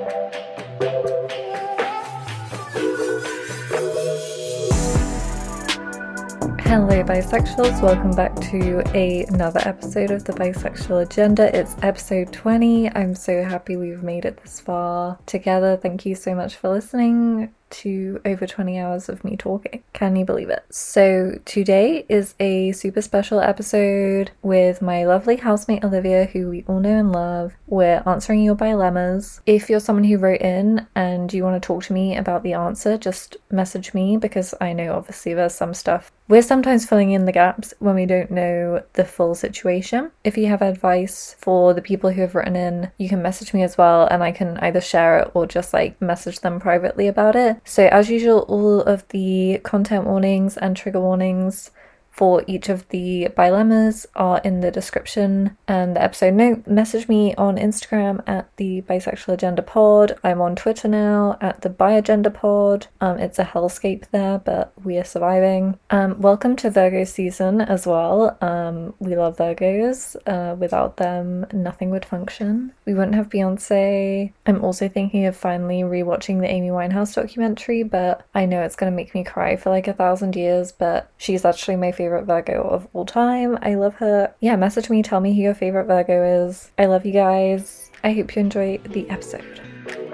Hello bisexuals, welcome back to another episode of the Bisexual Agenda. It's episode 20. I'm so happy we've made it this far together. Thank you so much for listening to over 20 hours of me talking. Can you believe it? So today is a super special episode with my lovely housemate Olivia, who we all know and love. We're answering your dilemmas. If you're someone who wrote in and you want to talk to me about the answer, just message me, because I know obviously there's some stuff we're sometimes filling in the gaps when we don't know the full situation. If you have advice for the people who have written in, you can message me as well, and I can either share it or just message them privately about it. So as usual, all of the content warnings and trigger warnings for each of the dilemmas are in the description and the episode note. Message me on Instagram at the Bisexual Agenda Pod. I'm on Twitter now at the Bi Agenda Pod. It's a hellscape there, but we are surviving. Welcome to Virgo season as well. We love Virgos. Without them, nothing would function. We wouldn't have Beyonce. I'm also thinking of finally rewatching the Amy Winehouse documentary, but I know it's going to make me cry for 1,000 years, but she's actually my favorite Virgo of all time. I love her. Yeah, message me, tell me who your favorite Virgo is. I love you guys. I hope you enjoy the episode.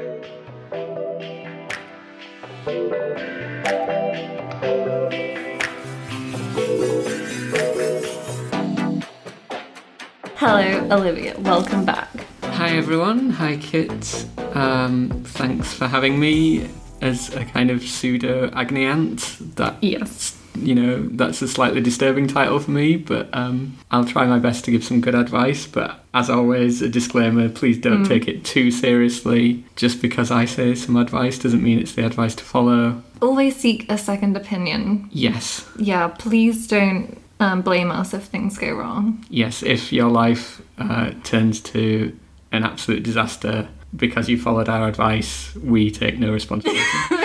Hello, Olivia. Welcome back. Hi, everyone. Hi, Kit. Thanks for having me as a kind of pseudo-Agni aunt. Yes. That's a slightly disturbing title for me, but I'll try my best to give some good advice. But as always, a disclaimer, please don't take it too seriously. Just because I say some advice doesn't mean it's the advice to follow. Always seek a second opinion. Yes. Yeah, please don't blame us if things go wrong. Yes, if your life turns to an absolute disaster because you followed our advice, we take no responsibility.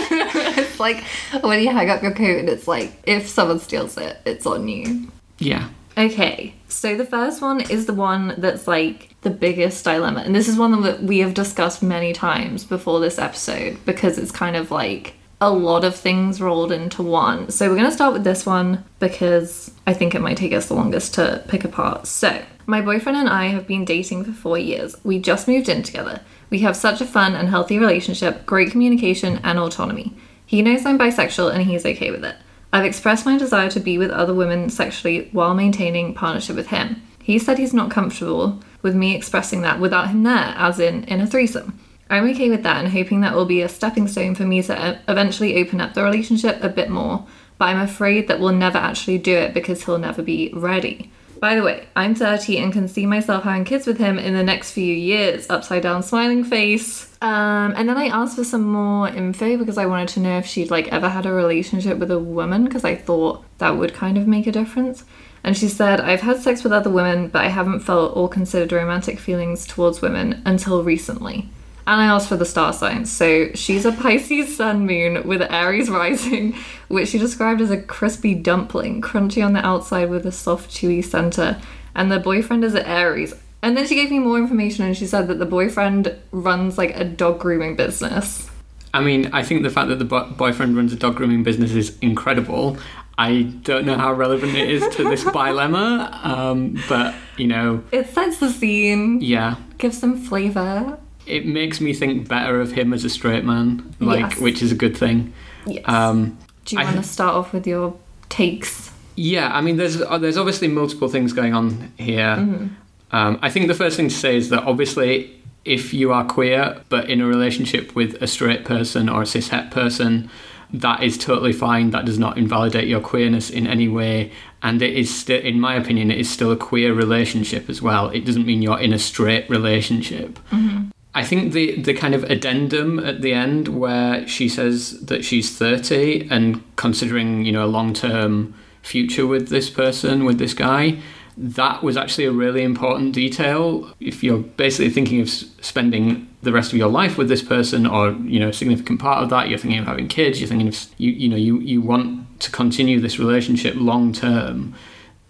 It's like when you hang up your coat and it's if someone steals it, it's on you. Yeah. Okay, so the first one is the one that's the biggest dilemma. And this is one that we have discussed many times before this episode, because it's kind of a lot of things rolled into one. So we're going to start with this one because I think it might take us the longest to pick apart. So my boyfriend and I have been dating for 4 years. We just moved in together. We have such a fun and healthy relationship, great communication and autonomy. He knows I'm bisexual and he's okay with it. I've expressed my desire to be with other women sexually while maintaining partnership with him. He said he's not comfortable with me expressing that without him there, as in a threesome. I'm okay with that and hoping that will be a stepping stone for me to eventually open up the relationship a bit more, but I'm afraid that we'll never actually do it because he'll never be ready. By the way, I'm 30 and can see myself having kids with him in the next few years. Upside down smiling face. And then I asked for some more info because I wanted to know if she'd ever had a relationship with a woman, because I thought that would kind of make a difference. And she said, I've had sex with other women, but I haven't felt or considered romantic feelings towards women until recently. And I asked for the star signs. So she's a Pisces sun moon with Aries rising, which she described as a crispy dumpling, crunchy on the outside with a soft, chewy center. And the boyfriend is an Aries. And then she gave me more information and she said that the boyfriend runs a dog grooming business. I mean, I think the fact that the boyfriend runs a dog grooming business is incredible. I don't know how relevant it is to this dilemma, but, It sets the scene. Yeah. Gives some flavour. It makes me think better of him as a straight man, yes. Which is a good thing. Yes. Do you want to start off with your takes? Yeah, I mean, there's obviously multiple things going on here. Mm-hmm. I think the first thing to say is that obviously if you are queer but in a relationship with a straight person or a cis-het person, that is totally fine. That does not invalidate your queerness in any way. And it is still, in my opinion, it is still a queer relationship as well. It doesn't mean you're in a straight relationship. Mm-hmm. I think the kind of addendum at the end where she says that she's 30 and considering, a long-term future with this person, with this guy, that was actually a really important detail. If you're basically thinking of spending the rest of your life with this person, or a significant part of that, you're thinking of having kids, you're thinking of you want to continue this relationship long term,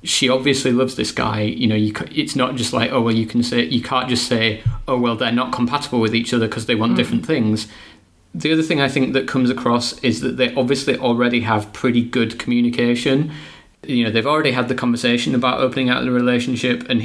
she obviously loves this guy. You know, it's not just like, oh, well, you can't just say, oh, well, they're not compatible with each other because they want different things. The other thing I think that comes across is that they obviously already have pretty good communication. You know, they've already had the conversation about opening out the relationship, and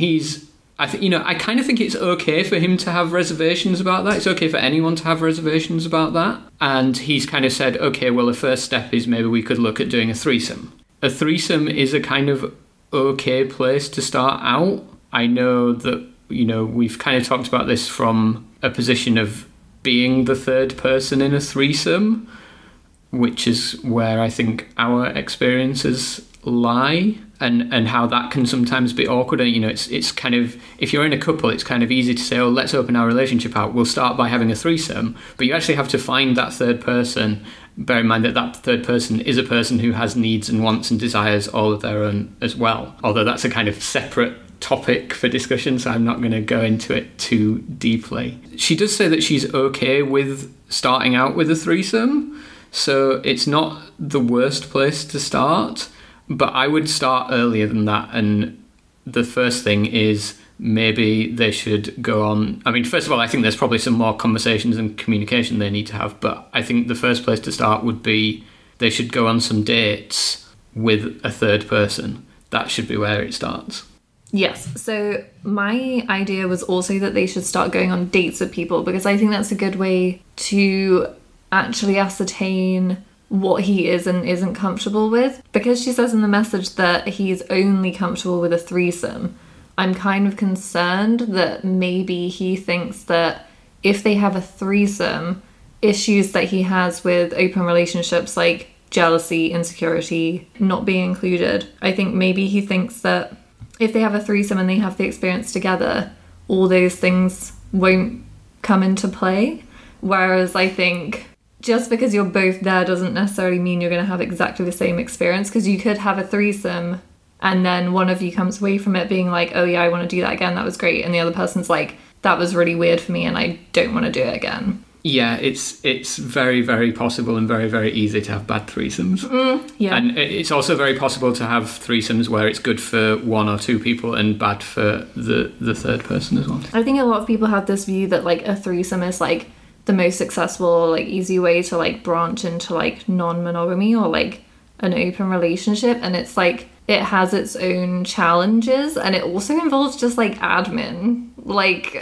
I kind of think it's okay for him to have reservations about that. It's okay for anyone to have reservations about that. And he's kind of said, okay, well, the first step is maybe we could look at doing a threesome. A threesome is a kind of okay place to start out. I know that, you know, we've kind of talked about this from a position of being the third person in a threesome, which is where I think our experiences lie, and how that can sometimes be awkward. And, you know, it's kind of, if you're in a couple, it's kind of easy to say, oh, let's open our relationship out. We'll start by having a threesome. But you actually have to find that third person. Bear in mind that third person is a person who has needs and wants and desires all of their own as well. Although that's a kind of separate topic for discussion, so I'm not going to go into it too deeply. She does say that she's okay with starting out with a threesome, so it's not the worst place to start, but I would start earlier than that. And the first thing is maybe they should go on. I mean, first of all, I think there's probably some more conversations and communication they need to have, but I think the first place to start would be they should go on some dates with a third person. That should be where it starts. Yes, so my idea was also that they should start going on dates with people, because I think that's a good way to actually ascertain what he is and isn't comfortable with. Because she says in the message that he's only comfortable with a threesome, I'm kind of concerned that maybe he thinks that if they have a threesome, issues that he has with open relationships like jealousy, insecurity, not being included, I think maybe he thinks that if they have a threesome and they have the experience together, all those things won't come into play. Whereas I think just because you're both there doesn't necessarily mean you're going to have exactly the same experience, because you could have a threesome and then one of you comes away from it being like, oh yeah, I want to do that again, that was great, and the other person's like, that was really weird for me and I don't want to do it again. Yeah, it's very, very possible and very, very easy to have bad threesomes. Yeah. And it's also very possible to have threesomes where it's good for one or two people and bad for the third person as well. I think a lot of people have this view that like a threesome is like the most successful, like easy way to like branch into like non-monogamy or like an open relationship, and it's like it has its own challenges, and it also involves just like admin. Like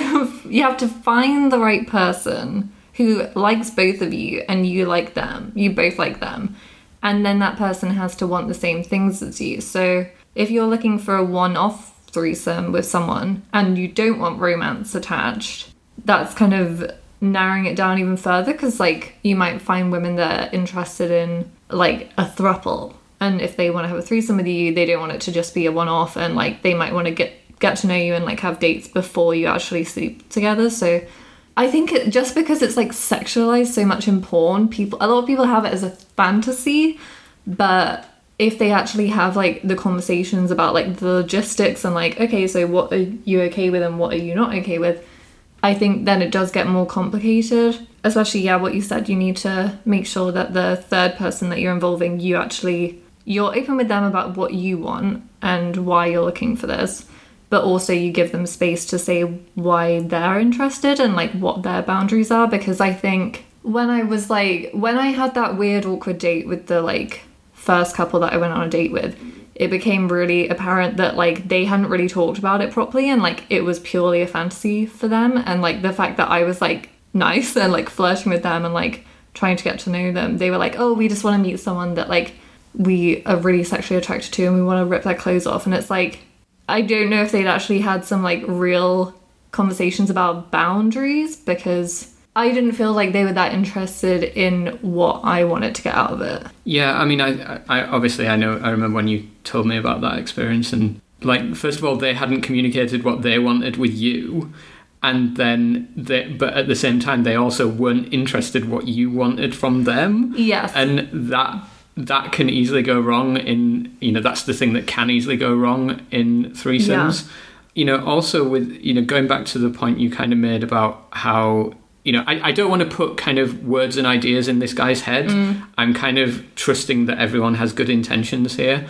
you have to find the right person who likes both of you and you like them, you both like them, and then that person has to want the same things as you. So if you're looking for a one-off threesome with someone and you don't want romance attached, that's kind of narrowing it down even further, because like you might find women that are interested in like a throuple, and if they want to have a threesome with you, they don't want it to just be a one-off, and like they might want to get to know you and like have dates before you actually sleep together. So I think just because it's like sexualized so much in porn, a lot of people have it as a fantasy, but if they actually have like the conversations about like the logistics and like, okay, so what are you okay with and what are you not okay with, I think then it does get more complicated. Especially, yeah, what you said, you need to make sure that the third person that you're involving, you're open with them about what you want and why you're looking for this, but also you give them space to say why they're interested and like what their boundaries are. Because I think when I had that weird awkward date with the like first couple that I went on a date with, it became really apparent that like they hadn't really talked about it properly, and like it was purely a fantasy for them. And like the fact that I was like nice and like flirting with them and like trying to get to know them, they were like, oh, we just want to meet someone that like we are really sexually attracted to and we want to rip their clothes off. And it's like, I don't know if they'd actually had some like real conversations about boundaries, because I didn't feel like they were that interested in what I wanted to get out of it. Yeah, I mean, I obviously I remember when you told me about that experience, and like, first of all, they hadn't communicated what they wanted with you, and then but at the same time, they also weren't interested what you wanted from them. Yes. And that can easily go wrong in, you know, that's the thing that can easily go wrong in threesomes. Yeah. You know, also with, you know, going back to the point you kind of made about how, you know, I don't want to put kind of words and ideas in this guy's head. I'm kind of trusting that everyone has good intentions here.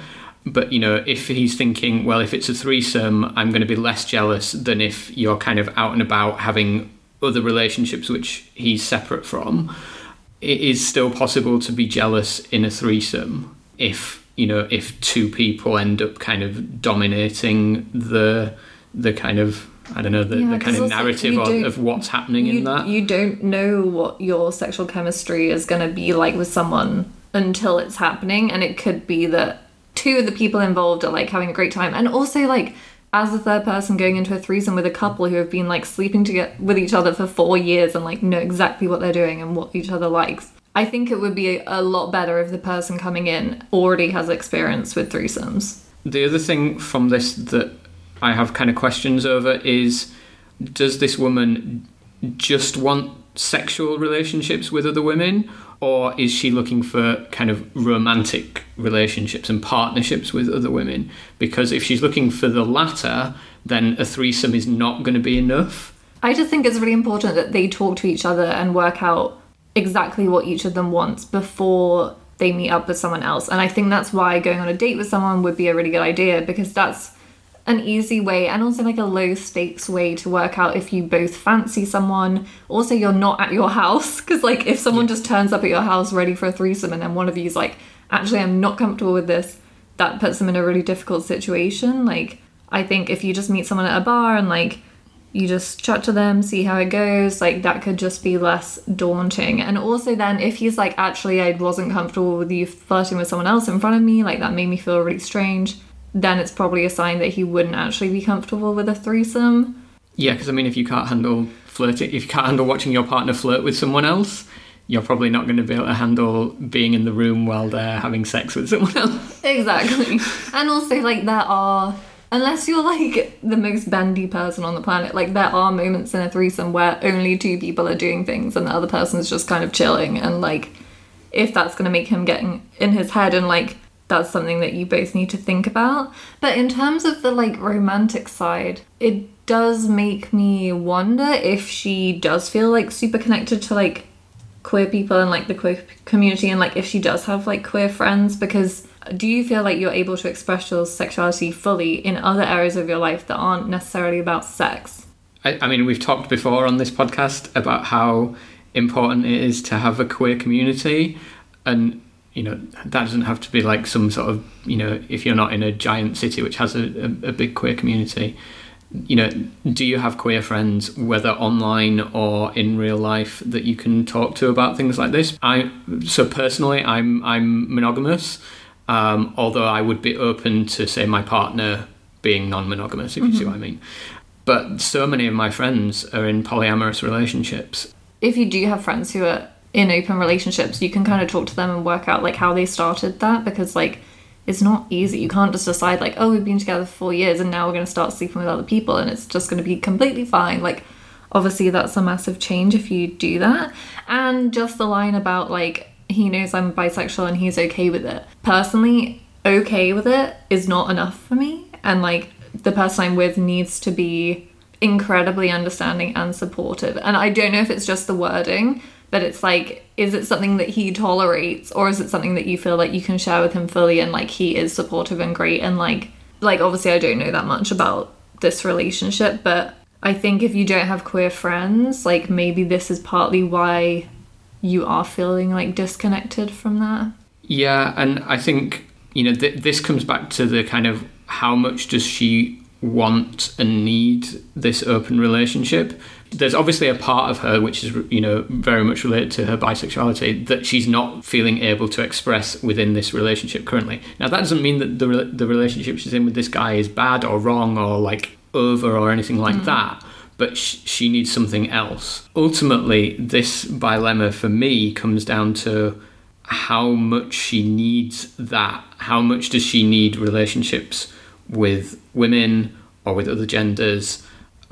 But, you know, if he's thinking, well, if it's a threesome, I'm going to be less jealous than if you're kind of out and about having other relationships which he's separate from, it is still possible to be jealous in a threesome if, you know, if two people end up kind of dominating the kind of, I don't know, the kind of narrative of what's happening in that. You don't know what your sexual chemistry is going to be like with someone until it's happening, and it could be that two of the people involved are like having a great time, and also like as a third person going into a threesome with a couple who have been like sleeping together with each other for 4 years and like know exactly what they're doing and what each other likes. I think it would be a lot better if the person coming in already has experience with threesomes. The other thing from this that I have kind of questions over is, does this woman just want sexual relationships with other women, or is she looking for kind of romantic relationships and partnerships with other women? Because if she's looking for the latter, then a threesome is not going to be enough. I just think it's really important that they talk to each other and work out exactly what each of them wants before they meet up with someone else. And I think that's why going on a date with someone would be a really good idea, because that's an easy way and also like a low stakes way to work out if you both fancy someone. Also, you're not at your house, because like if someone just turns up at your house ready for a threesome and then one of you's like, actually I'm not comfortable with this, that puts them in a really difficult situation. Like, I think if you just meet someone at a bar and like you just chat to them, see how it goes, like that could just be less daunting. And also then if he's like, actually I wasn't comfortable with you flirting with someone else in front of me, like that made me feel really strange, then it's probably a sign that he wouldn't actually be comfortable with a threesome. Yeah, because I mean, if you can't handle flirting, if you can't handle watching your partner flirt with someone else, you're probably not going to be able to handle being in the room while they're having sex with someone else. Exactly. And also, like, there are, unless you're like the most bendy person on the planet, like there are moments in a threesome where only two people are doing things and the other person's just kind of chilling, and like if that's going to make him get in his head, and like that's something that you both need to think about. But in terms of the like romantic side, it does make me wonder if she does feel like super connected to like queer people and like the queer community, and like if she does have like queer friends, because do you feel like you're able to express your sexuality fully in other areas of your life that aren't necessarily about sex? I mean, we've talked before on this podcast about how important it is to have a queer community, and you know, that doesn't have to be like some sort of, you know, if you're not in a giant city which has a big queer community, you know, do you have queer friends, whether online or in real life, that you can talk to about things like this? So personally, I'm monogamous, although I would be open to, say, my partner being non-monogamous, if you see what I mean. But so many of my friends are in polyamorous relationships. If you do have friends who are in open relationships, you can kind of talk to them and work out like how they started that, because like it's not easy. You can't just decide like, oh, we've been together for 4 years and now we're going to start sleeping with other people and it's just going to be completely fine. Like obviously that's a massive change if you do that. And just the line about like, he knows I'm bisexual and he's okay with it. Personally, okay with it is not enough for me, and like the person I'm with needs to be incredibly understanding and supportive. And I don't know if it's just the wording, but it's like, is it something that he tolerates, or is it something that you feel like you can share with him fully and like he is supportive and great? And like obviously I don't know that much about this relationship, but I think if you don't have queer friends, like maybe this is partly why you are feeling like disconnected from that. Yeah, and I think, you know, this comes back to the kind of how much does she want and need this open relationship. There's obviously a part of her which is, you know, very much related to her bisexuality that she's not feeling able to express within this relationship currently. Now, that doesn't mean that the relationship she's in with this guy is bad or wrong or like over or anything like that, but she needs something else. Ultimately, this dilemma for me comes down to how much she needs that. How much does she need relationships with women or with other genders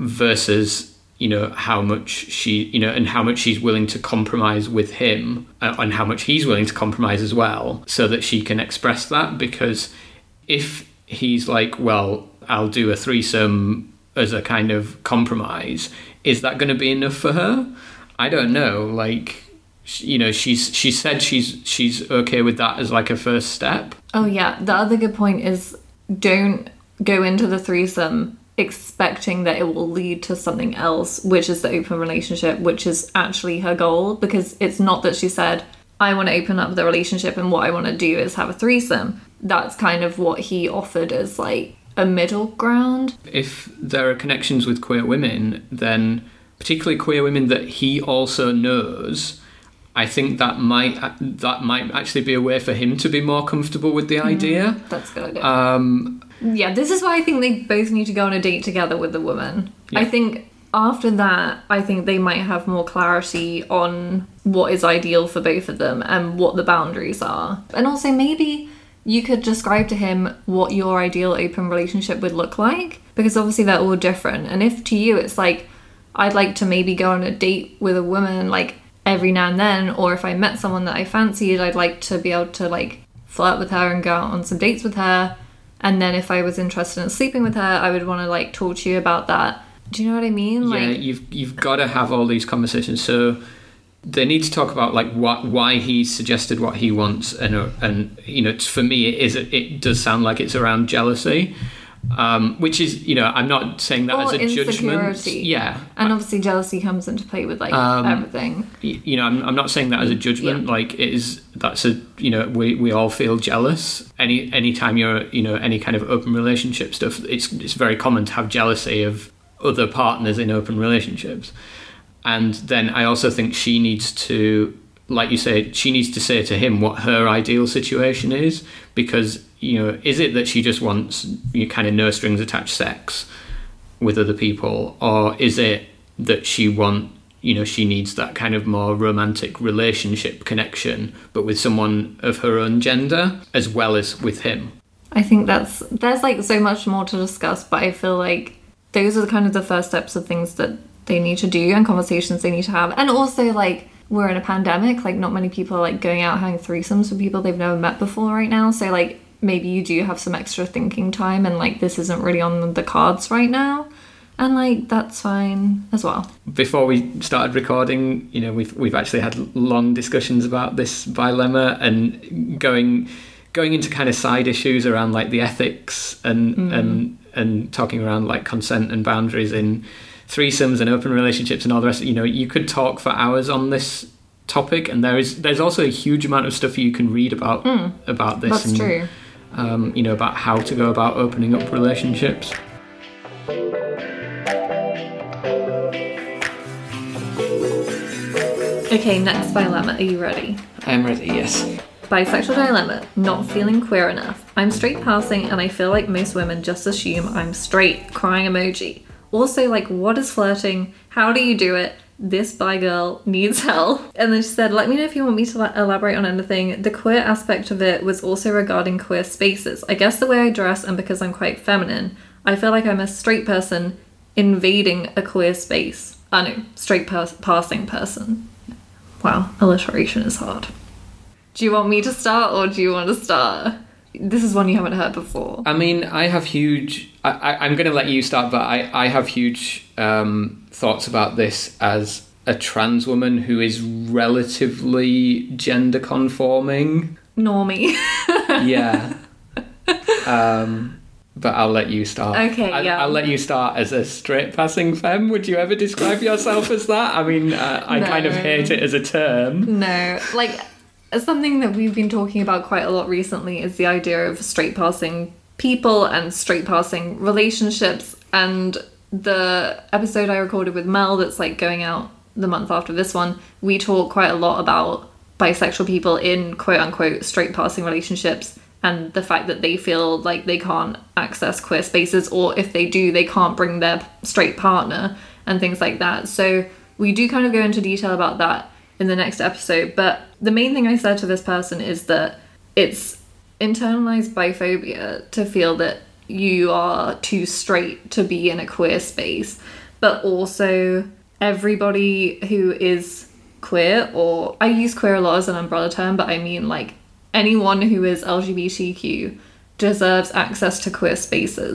versus, you know, how much she, you know, and how much she's willing to compromise with him and how much he's willing to compromise as well, so that she can express that. Because if he's like, well, I'll do a threesome as a kind of compromise, is that going to be enough for her? I don't know. Like, she said she's okay with that as like a first step. Oh yeah, the other good point is don't go into the threesome expecting that it will lead to something else, which is the open relationship, which is actually her goal, because it's not that she said, I want to open up the relationship and what I want to do is have a threesome. That's kind of what he offered as like a middle ground. If there are connections with queer women, then particularly queer women that he also knows, I think that might actually be a way for him to be more comfortable with the idea. That's a good idea. Yeah, this is why I think they both need to go on a date together with the woman. Yeah. I think after that, I think they might have more clarity on what is ideal for both of them and what the boundaries are. And also maybe you could describe to him what your ideal open relationship would look like, because obviously they're all different. And if to you it's like, I'd like to maybe go on a date with a woman like every now and then, or if I met someone that I fancied, I'd like to be able to like flirt with her and go out on some dates with her. And then if I was interested in sleeping with her, I would want to like talk to you about that. Do you know what I mean? Yeah, like, you've got to have all these conversations. So they need to talk about like why he suggested what he wants, and you know, for me it does sound like it's around jealousy, which is, you know, I'm not saying that as a judgment. Yeah, and obviously jealousy comes into play with like everything. You know, I'm not saying that as a judgment. Yeah. Like that's a, you know, we all feel jealous. Anytime you're, you know, any kind of open relationship stuff, it's very common to have jealousy of other partners in open relationships. And then I also think she needs to, like you say, she needs to say to him what her ideal situation is, because, you know, is it that she just wants, you kind of no strings attached sex with other people, or is it that she needs that kind of more romantic relationship connection, but with someone of her own gender as well as with him? I think there's like so much more to discuss, but I feel like those are kind of the first steps of things that they need to do and conversations they need to have. And also, like, we're in a pandemic, like not many people are like going out having threesomes with people they've never met before right now, so like maybe you do have some extra thinking time and like this isn't really on the cards right now, and like that's fine as well. Before we started recording, you know, we've actually had long discussions about this dilemma and going into kind of side issues around like the ethics and talking around like consent and boundaries in threesomes and open relationships and all the rest. You know, you could talk for hours on this topic, and there's also a huge amount of stuff you can read about this. That's and, true. You know, about how to go about opening up relationships. Okay, next dilemma. Are you ready? I am ready, yes. Bisexual dilemma. Not feeling queer enough. I'm straight passing and I feel like most women just assume I'm straight. Crying emoji. Also, like, what is flirting? How do you do it? This bi girl needs help. And then she said, let me know if you want me to elaborate on anything. The queer aspect of it was also regarding queer spaces. I guess the way I dress and because I'm quite feminine, I feel like I'm a straight person invading a queer space. Straight passing person. Wow, alliteration is hard. Do you want me to start or do you want to start? This is one you haven't heard before. I mean, I have huge... I'm going to let you start, but I have huge thoughts about this as a trans woman who is relatively gender conforming. Normie. Yeah. But I'll let you start. Okay, yeah. I'll let you start as a straight passing femme. Would you ever describe yourself as that? I mean, I kind of hate it as a term. No, like... Something that we've been talking about quite a lot recently is the idea of straight passing people and straight passing relationships. And the episode I recorded with Mel that's like going out the month after this one, we talk quite a lot about bisexual people in quote unquote straight passing relationships and the fact that they feel like they can't access queer spaces, or if they do, they can't bring their straight partner and things like that. So we do kind of go into detail about that in the next episode, but the main thing I said to this person is that it's internalized biphobia to feel that you are too straight to be in a queer space, but also everybody who is queer, or I use queer a lot as an umbrella term, but I mean like anyone who is LGBTQ deserves access to queer spaces.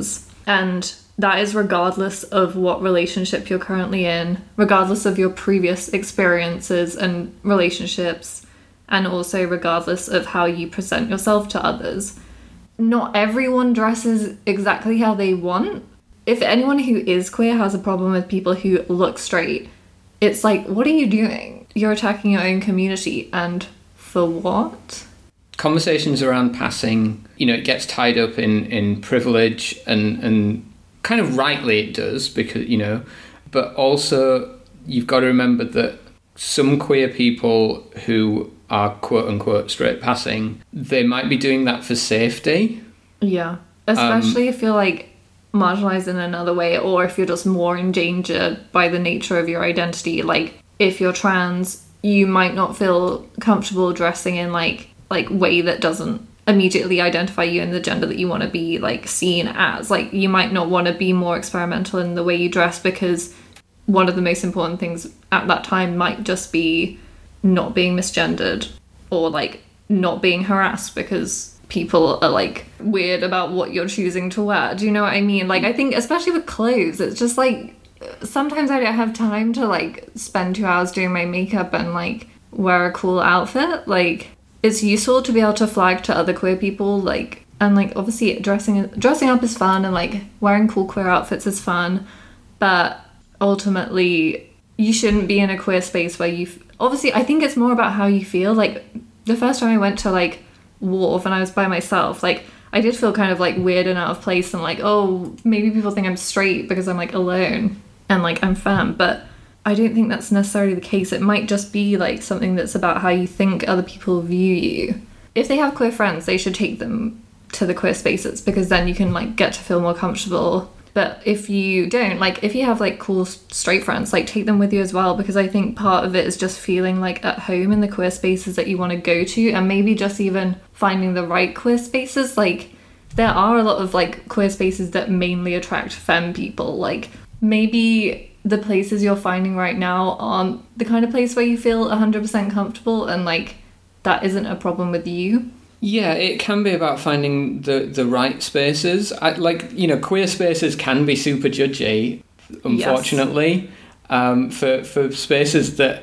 And that is regardless of what relationship you're currently in, regardless of your previous experiences and relationships, and also regardless of how you present yourself to others. Not everyone dresses exactly how they want. If anyone who is queer has a problem with people who look straight, it's like, what are you doing? You're attacking your own community, and for what? Conversations around passing, it gets tied up in privilege and kind of rightly it does, because, but also you've got to remember that some queer people who are quote unquote straight passing, they might be doing that for safety. Yeah. Especially if you're like marginalized in another way, or if you're just more in danger by the nature of your identity. Like if you're trans, you might not feel comfortable dressing in like way that doesn't immediately identify you in the gender that you want to be like seen as. Like you might not want to be more experimental in the way you dress, because one of the most important things at that time might just be not being misgendered, or like not being harassed because people are like weird about what you're choosing to wear. Do you know what I mean? Like I think especially with clothes, it's just like sometimes I don't have time to like spend 2 hours doing my makeup and like wear a cool outfit. Like it's useful to be able to flag to other queer people, like, and like obviously dressing up is fun, and like wearing cool queer outfits is fun, but ultimately you shouldn't be in a queer space where you obviously I think it's more about how you feel. Like the first time I went to like Wharf and I was by myself, like I did feel kind of like weird and out of place, and like, oh, maybe people think I'm straight because I'm like alone and like I'm femme, but I don't think that's necessarily the case. It might just be like something that's about how you think other people view you. If they have queer friends, they should take them to the queer spaces, because then you can like get to feel more comfortable. But if you don't, like if you have like cool straight friends, like take them with you as well, because I think part of it is just feeling like at home in the queer spaces that you want to go to, and maybe just even finding the right queer spaces. Like there are a lot of like queer spaces that mainly attract femme people. Like maybe the places you're finding right now aren't the kind of place where you feel 100% comfortable, and like that isn't a problem with you. Yeah, it can be about finding the right spaces. Queer spaces can be super judgy, unfortunately. Yes. For spaces that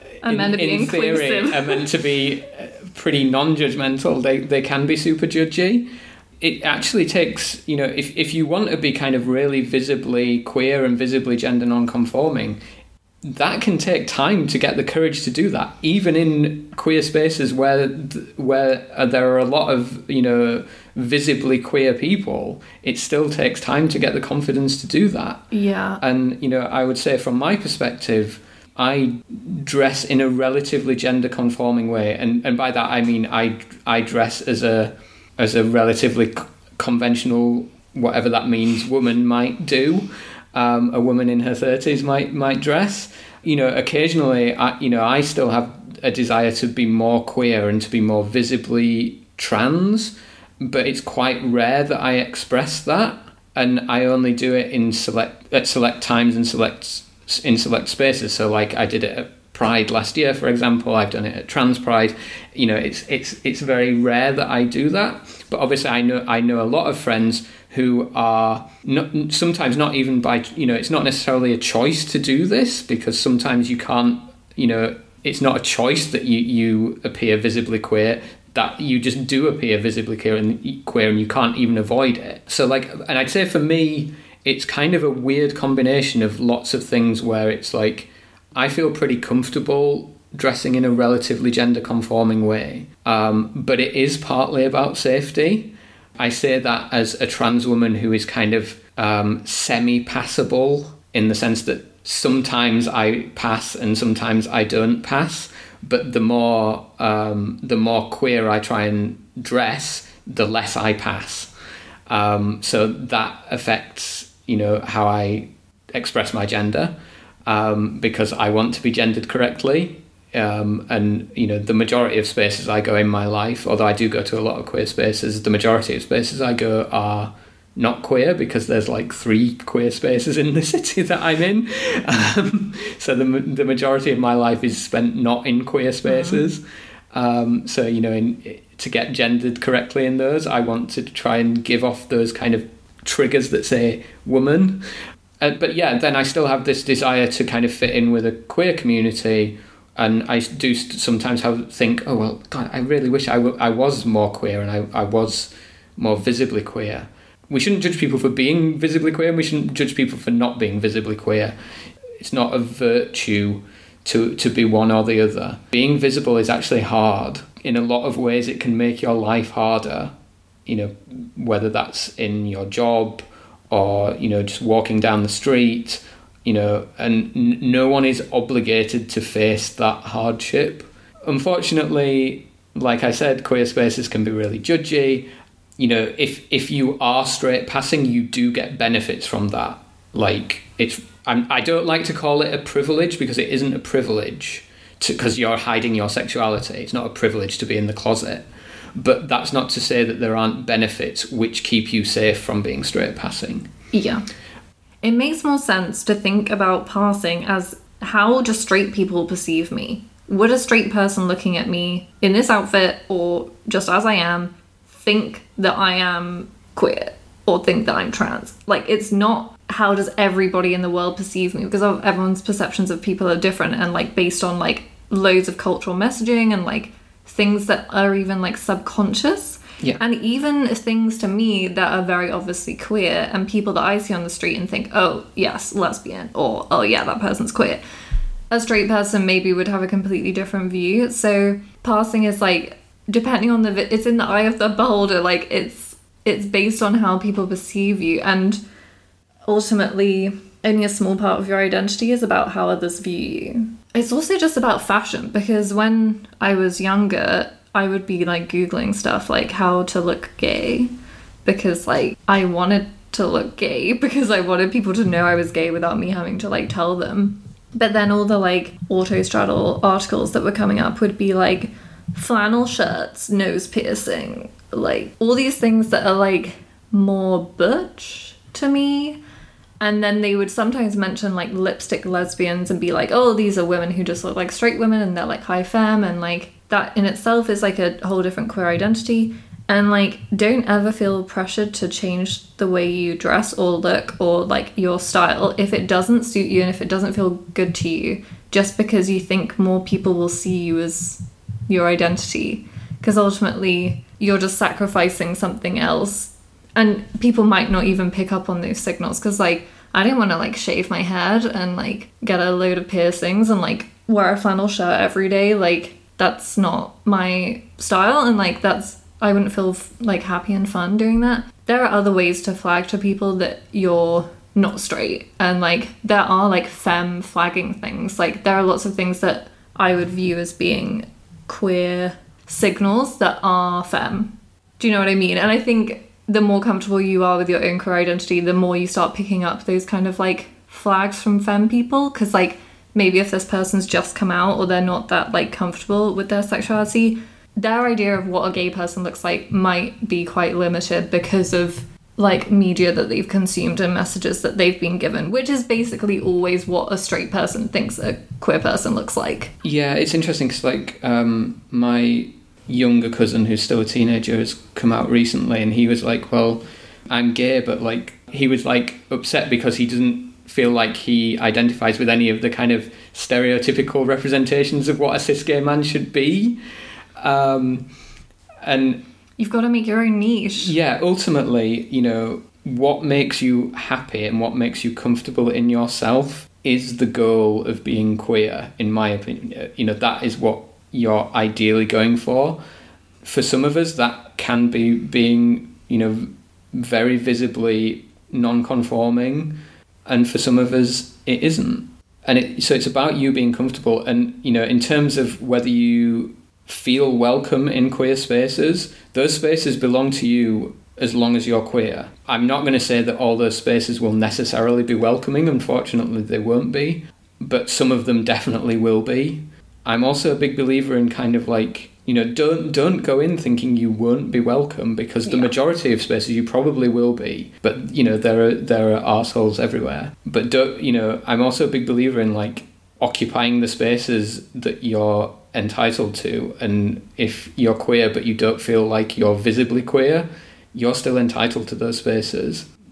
in theory are meant to be pretty non-judgmental, they can be super judgy. It actually takes, if you want to be kind of really visibly queer and visibly gender non-conforming, that can take time to get the courage to do that. Even in queer spaces where there are a lot of, visibly queer people, it still takes time to get the confidence to do that. Yeah. And, I would say from my perspective, I dress in a relatively gender conforming way. And by that, I mean, I dress as a relatively conventional, whatever that means, woman might do. A woman in her 30s might dress. Occasionally, I still have a desire to be more queer and to be more visibly trans, but it's quite rare that I express that, and I only do it at select times and in select spaces. So, like, I did it at Pride last year, for example. I've done it at Trans Pride. It's very rare that I do that. But obviously, I know a lot of friends who are sometimes not even by, it's not necessarily a choice to do this, because sometimes you can't, it's not a choice that you appear visibly queer, that you just do appear visibly queer and you can't even avoid it. So like, and I'd say for me, it's kind of a weird combination of lots of things where it's like, I feel pretty comfortable dressing in a relatively gender conforming way, but it is partly about safety. I say that as a trans woman who is kind of semi-passable, in the sense that sometimes I pass and sometimes I don't pass. But the more queer I try and dress, the less I pass. So that affects, how I express my gender, because I want to be gendered correctly. And the majority of spaces I go in my life, although I do go to a lot of queer spaces, the majority of spaces I go are not queer, because there's like 3 queer spaces in the city that I'm in. So the majority of my life is spent not in queer spaces. So to get gendered correctly in those, I want to try and give off those kind of triggers that say woman. But yeah, then I still have this desire to kind of fit in with a queer community. And I do sometimes think, oh, well, God, I really wish I was more queer and I was more visibly queer. We shouldn't judge people for being visibly queer, and we shouldn't judge people for not being visibly queer. It's not a virtue to be one or the other. Being visible is actually hard. In a lot of ways, it can make your life harder, whether that's in your job or, just walking down the street, and no one is obligated to face that hardship. Unfortunately, like I said, queer spaces can be really judgy. If you are straight passing, you do get benefits from that. Like, I don't like to call it a privilege, because it isn't a privilege because you're hiding your sexuality. It's not a privilege to be in the closet. But that's not to say that there aren't benefits which keep you safe from being straight passing. Yeah. It makes more sense to think about passing as, how do straight people perceive me? Would a straight person looking at me in this outfit or just as I am think that I am queer or think that I'm trans? Like, it's not how does everybody in the world perceive me, because everyone's perceptions of people are different, and like based on like loads of cultural messaging and like things that are even like subconscious. Yeah. And even things to me that are very obviously queer, and people that I see on the street and think, oh yes, lesbian, or oh yeah, that person's queer. A straight person maybe would have a completely different view. So passing is like, depending on it's in the eye of the beholder. Like it's based on how people perceive you, and ultimately only a small part of your identity is about how others view you. It's also just about fashion, because when I was younger, I would be like Googling stuff like how to look gay, because like I wanted to look gay, because I wanted people to know I was gay without me having to like tell them. But then all the like autostraddle articles that were coming up would be like flannel shirts, nose piercing, like all these things that are like more butch to me. And then they would sometimes mention like lipstick lesbians and be like, oh, these are women who just look like straight women and they're like high femme, and like that in itself is like a whole different queer identity. And like, don't ever feel pressured to change the way you dress or look or like your style if it doesn't suit you and if it doesn't feel good to you, just because you think more people will see you as your identity. Because ultimately you're just sacrificing something else, and people might not even pick up on those signals. Because like, I didn't want to like shave my head and like get a load of piercings and like wear a flannel shirt every day. Like, that's not my style, and like I wouldn't feel like happy and fun doing that. There are other ways to flag to people that you're not straight, and like there are like femme flagging things. Like there are lots of things that I would view as being queer signals that are femme. Do you know what I mean? And I think the more comfortable you are with your own queer identity, the more you start picking up those kind of like flags from femme people. Because like, maybe if this person's just come out or they're not that like comfortable with their sexuality, their idea of what a gay person looks like might be quite limited because of like media that they've consumed and messages that they've been given, which is basically always what a straight person thinks a queer person looks like. Yeah, it's interesting because like my younger cousin, who's still a teenager, has come out recently, and he was like, well, I'm gay, but like he was like upset because he doesn't feel like he identifies with any of the kind of stereotypical representations of what a cis gay man should be. And you've got to make your own niche. Yeah, ultimately, what makes you happy and what makes you comfortable in yourself is the goal of being queer, in my opinion. That is what you're ideally going for. For some of us, that can be being, very visibly non-conforming. And for some of us, it isn't. And so it's about you being comfortable. And, in terms of whether you feel welcome in queer spaces, those spaces belong to you as long as you're queer. I'm not going to say that all those spaces will necessarily be welcoming. Unfortunately, they won't be. But some of them definitely will be. I'm also a big believer in kind of like, don't go in thinking you won't be welcome, because the majority of spaces you probably will be. But, there are arseholes everywhere. But I'm also a big believer in like occupying the spaces that you're entitled to. And if you're queer but you don't feel like you're visibly queer, you're still entitled to those spaces.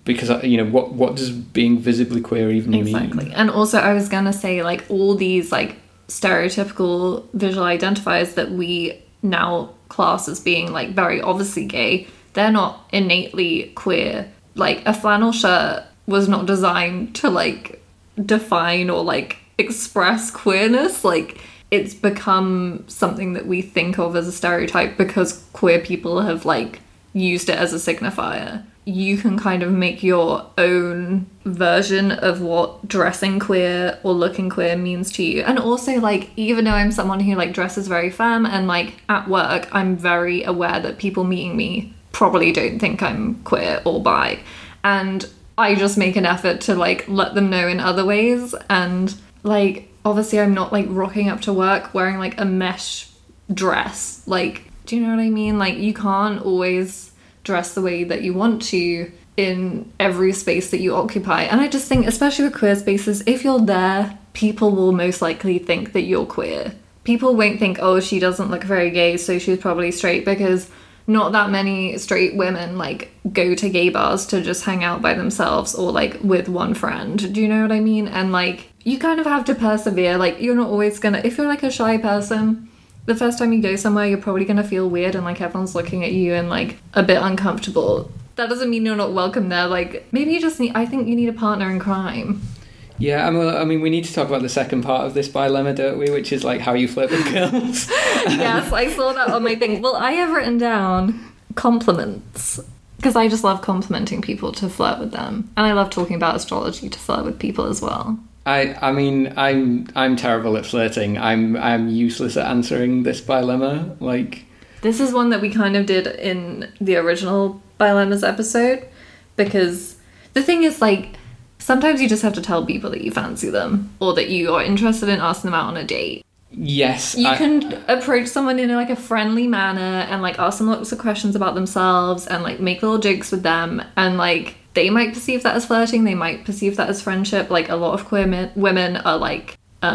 because what does being visibly queer even mean? Exactly. And also I was gonna say, like, all these like stereotypical visual identifiers that we now class as being like very obviously gay, they're not innately queer. Like, a flannel shirt was not designed to like define or like express queerness. Like, it's become something that we think of as a stereotype because queer people have like used it as a signifier. You can kind of make your own version of what dressing queer or looking queer means to you. And also, like, even though I'm someone who like dresses very femme, and like at work I'm very aware that people meeting me probably don't think I'm queer or bi, and I just make an effort to like let them know in other ways. And like, obviously I'm not like rocking up to work wearing like a mesh dress. Like, do you know what I mean? Like, you can't always dress the way that you want to in every space that you occupy. And I just think, especially with queer spaces, if you're there, people will most likely think that you're queer. People won't think, oh, she doesn't look very gay, so she's probably straight, because not that many straight women like go to gay bars to just hang out by themselves or like with one friend. Do you know what I mean? And like, you kind of have to persevere. Like, you're not always gonna, if you're like a shy person, the first time you go somewhere, you're probably gonna feel weird and like everyone's looking at you and like a bit uncomfortable. That doesn't mean you're not welcome there. Like, maybe you just need, I think you need a partner in crime. Yeah, I mean, we need to talk about the second part of this dilemma, don't we? Which is like how you flirt with girls. Yes, I saw that on my thing. Well, I have written down compliments, because I just love complimenting people to flirt with them, and I love talking about astrology to flirt with people as well. I mean, I'm terrible at flirting. I'm useless at answering this dilemma. Like, this is one that we kind of did in the original Dilemmas episode, because the thing is, like, sometimes you just have to tell people that you fancy them or that you are interested in asking them out on a date. Yes. You can approach someone in like a friendly manner and like ask them lots of questions about themselves and like make little jokes with them, and like they might perceive that as flirting, they might perceive that as friendship. Like, a lot of queer women are like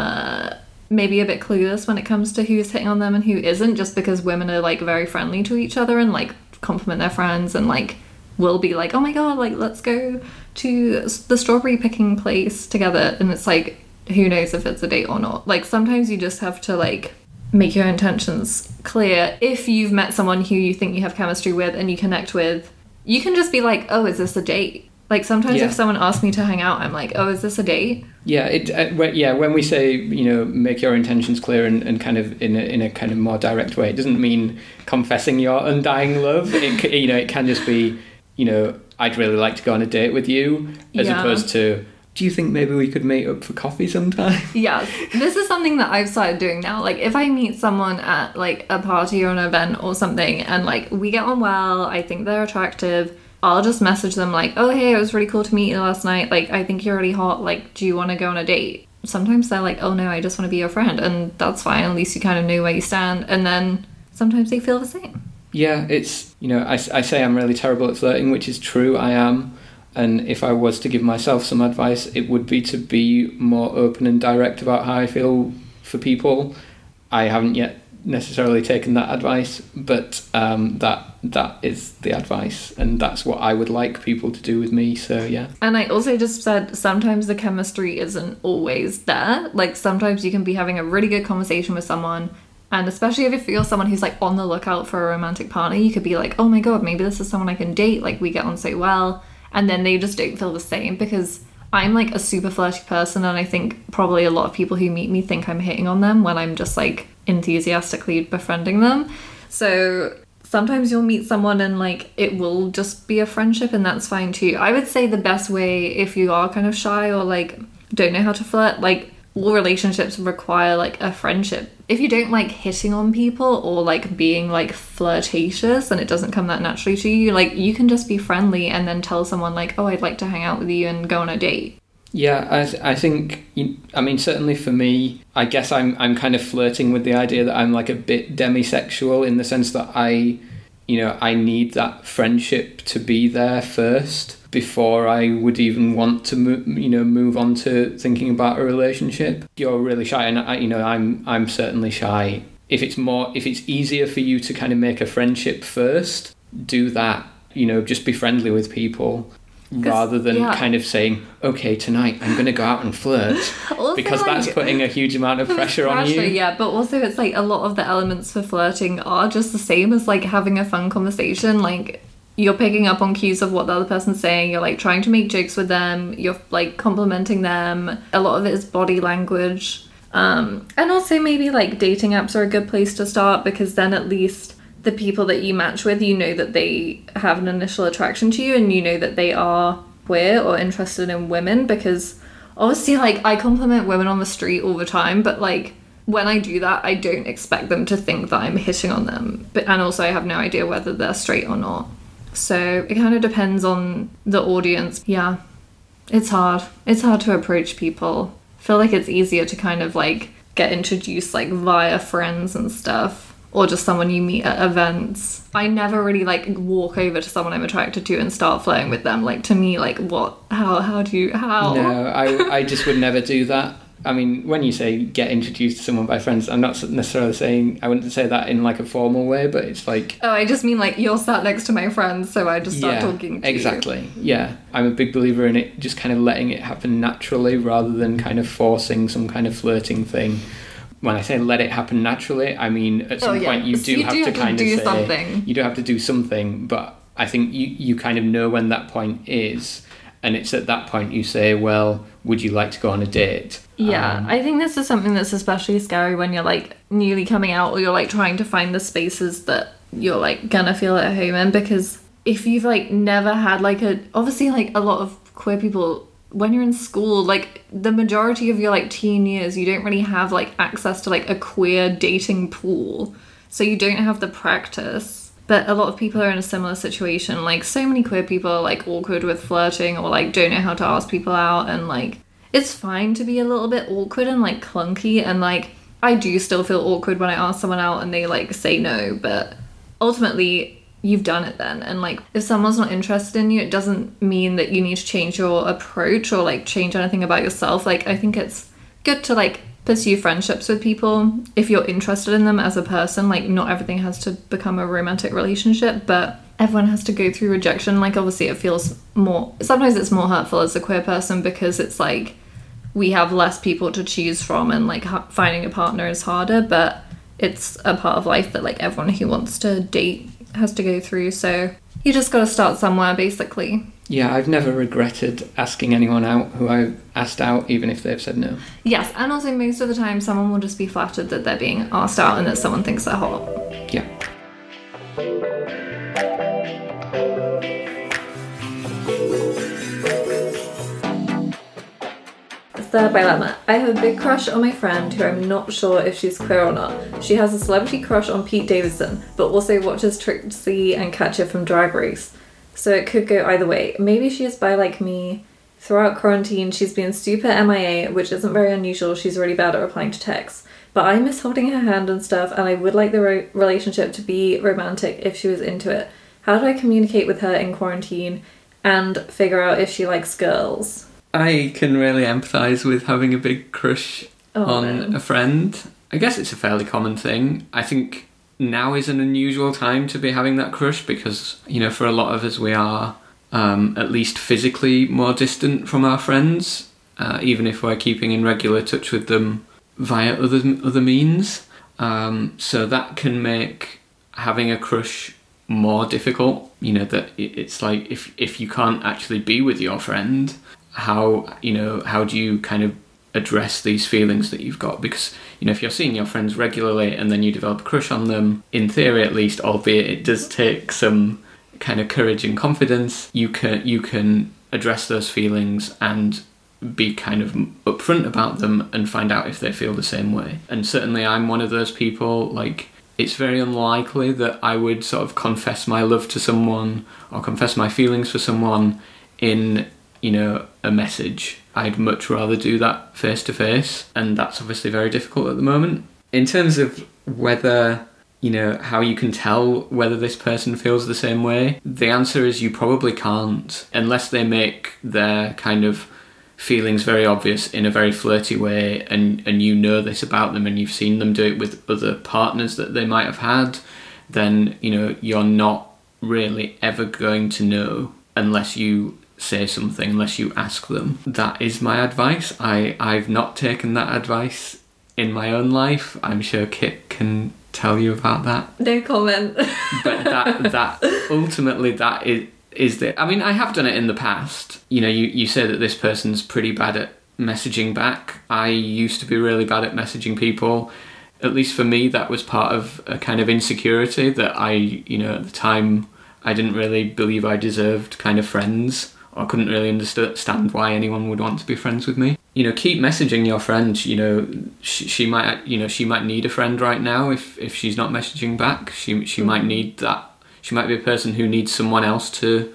maybe a bit clueless when it comes to who's hitting on them and who isn't, just because women are like very friendly to each other and like compliment their friends and like will be like, oh my god, like, let's go to the strawberry picking place together. And it's like, who knows if it's a date or not. Like, sometimes you just have to like make your intentions clear. If you've met someone who you think you have chemistry with and you connect with, you can just be like, oh, is this a date? Like, sometimes if someone asks me to hang out, I'm like, oh, is this a date? Yeah, when we say, make your intentions clear and kind of in a kind of more direct way, it doesn't mean confessing your undying love. It can just be, I'd really like to go on a date with you, as opposed to, do you think maybe we could meet up for coffee sometime? Yeah, this is something that I've started doing now. Like, if I meet someone at like a party or an event or something and like we get on well, I think they're attractive, I'll just message them like, oh, hey, it was really cool to meet you last night. Like, I think you're really hot. Like, do you want to go on a date? Sometimes they're like, oh no, I just want to be your friend. And that's fine. At least you kind of know where you stand. And then sometimes they feel the same. Yeah, it's, I say I'm really terrible at flirting, which is true, I am. And if I was to give myself some advice, it would be to be more open and direct about how I feel for people. I haven't yet necessarily taken that advice, but that is the advice, and that's what I would like people to do with me. So yeah. And I also just said sometimes the chemistry isn't always there. Like, sometimes you can be having a really good conversation with someone, and especially if you're someone who's like on the lookout for a romantic partner, you could be like, oh my god, maybe this is someone I can date, like we get on so well. And then they just don't feel the same, because I'm like a super flirty person, and I think probably a lot of people who meet me think I'm hitting on them when I'm just like enthusiastically befriending them. So sometimes you'll meet someone and like it will just be a friendship, and that's fine too. I would say the best way, if you are kind of shy or like don't know how to flirt, like all relationships require like a friendship. If you don't like hitting on people or like being like flirtatious and it doesn't come that naturally to you, like you can just be friendly and then tell someone like, oh, I'd like to hang out with you and go on a date. Yeah, I think, I mean, certainly for me, I guess I'm kind of flirting with the idea that I'm like a bit demisexual, in the sense that I need that friendship to be there first before I would even want to move on to thinking about a relationship. You're really shy, and I'm certainly shy. If it's easier for you to kind of make a friendship first, do that. Just be friendly with people. rather than kind of saying, okay, tonight I'm going to go out and flirt, Also, because like, that's putting a huge amount of pressure on you. Yeah, but also it's like a lot of the elements for flirting are just the same as like having a fun conversation. Like, you're picking up on cues of what the other person's saying, you're like trying to make jokes with them, you're like complimenting them. A lot of it is body language. And also maybe like dating apps are a good place to start, because then at least the people that you match with, you know that they have an initial attraction to you, and you know that they are queer or interested in women. Because obviously, like, I compliment women on the street all the time, but like when I do that, I don't expect them to think that I'm hitting on them. And also I have no idea whether they're straight or not. So it kind of depends on the audience. Yeah, it's hard. It's hard to approach people. I feel like it's easier to kind of like get introduced like via friends and stuff, or just someone you meet at events. I never really like walk over to someone I'm attracted to and start flirting with them. Like, to me, like, what? How? No, I just would never do that. I mean, when you say get introduced to someone by friends, I'm not necessarily saying, I wouldn't say that in like a formal way, but it's like... Oh, I just mean like, you're sat next to my friends, so I just start talking to exactly. you. Yeah, I'm a big believer in it, just kind of letting it happen naturally rather than kind of forcing some kind of flirting thing. When I say let it happen naturally, I mean at some point you do have to kind of say... something. You do have to do something, but I think you kind of know when that point is. And it's at that point you say, well, would you like to go on a date? Yeah, I think this is something that's especially scary when you're like newly coming out, or you're like trying to find the spaces that you're like gonna feel at home in. Because if you've like never had like obviously like a lot of queer people, when you're in school, like the majority of your like teen years, you don't really have like access to like a queer dating pool. So you don't have the practice. But a lot of people are in a similar situation. Like, so many queer people are like awkward with flirting, or like don't know how to ask people out, and like it's fine to be a little bit awkward and like clunky, and like I do still feel awkward when I ask someone out and they like say no, but ultimately you've done it then. And like if someone's not interested in you, it doesn't mean that you need to change your approach or like change anything about yourself. Like, I think it's good to like pursue friendships with people if you're interested in them as a person. Like, not everything has to become a romantic relationship, but everyone has to go through rejection. Like, obviously it feels more, sometimes it's more hurtful as a queer person, because it's like we have less people to choose from, and like finding a partner is harder, but it's a part of life that like everyone who wants to date has to go through. So you just got to start somewhere, basically. Yeah, I've never regretted asking anyone out who I've asked out, even if they've said no. Yes, and also most of the time someone will just be flattered that they're being asked out and that someone thinks they're hot. Yeah. Third dilemma. I have a big crush on my friend who I'm not sure if she's queer or not. She has a celebrity crush on Pete Davidson, but also watches Trixie and Katya from Drag Race. So it could go either way. Maybe she is bi like me. Throughout quarantine, she's been super MIA, which isn't very unusual. She's really bad at replying to texts. But I miss holding her hand and stuff, and I would like the relationship to be romantic if she was into it. How do I communicate with her in quarantine and figure out if she likes girls? I can really empathise with having a big crush on a friend. I guess it's a fairly common thing. I think now is an unusual time to be having that crush, because, you know, for a lot of us we are at least physically more distant from our friends, even if we're keeping in regular touch with them via other means. So that can make having a crush more difficult. You know, that it's like if you can't actually be with your friend, how do you kind of address these feelings that you've got? Because, you know, if you're seeing your friends regularly and then you develop a crush on them, in theory at least, albeit it does take some kind of courage and confidence, you can address those feelings and be kind of upfront about them and find out if they feel the same way. And certainly I'm one of those people. Like, it's very unlikely that I would sort of confess my love to someone or confess my feelings for someone in, you know, a message. I'd much rather do that face to face, and that's obviously very difficult at the moment. In terms of whether, you know, how you can tell whether this person feels the same way, the answer is you probably can't, unless they make their kind of feelings very obvious in a very flirty way, and you know this about them and you've seen them do it with other partners that they might have had. Then, you know, you're not really ever going to know unless you say something unless you ask them. That is my advice. I've not taken that advice in my own life. I'm sure Kit can tell you about that. No comment. But that ultimately that is the... I mean, I have done it in the past. You know, you say that this person's pretty bad at messaging back. I used to be really bad at messaging people. At least for me, that was part of a kind of insecurity that I, you know, at the time, I didn't really believe I deserved kind of friends, or couldn't really understand why anyone would want to be friends with me. You know, keep messaging your friend. You know, she might need a friend right now if she's not messaging back. She might need that. She might be a person who needs someone else to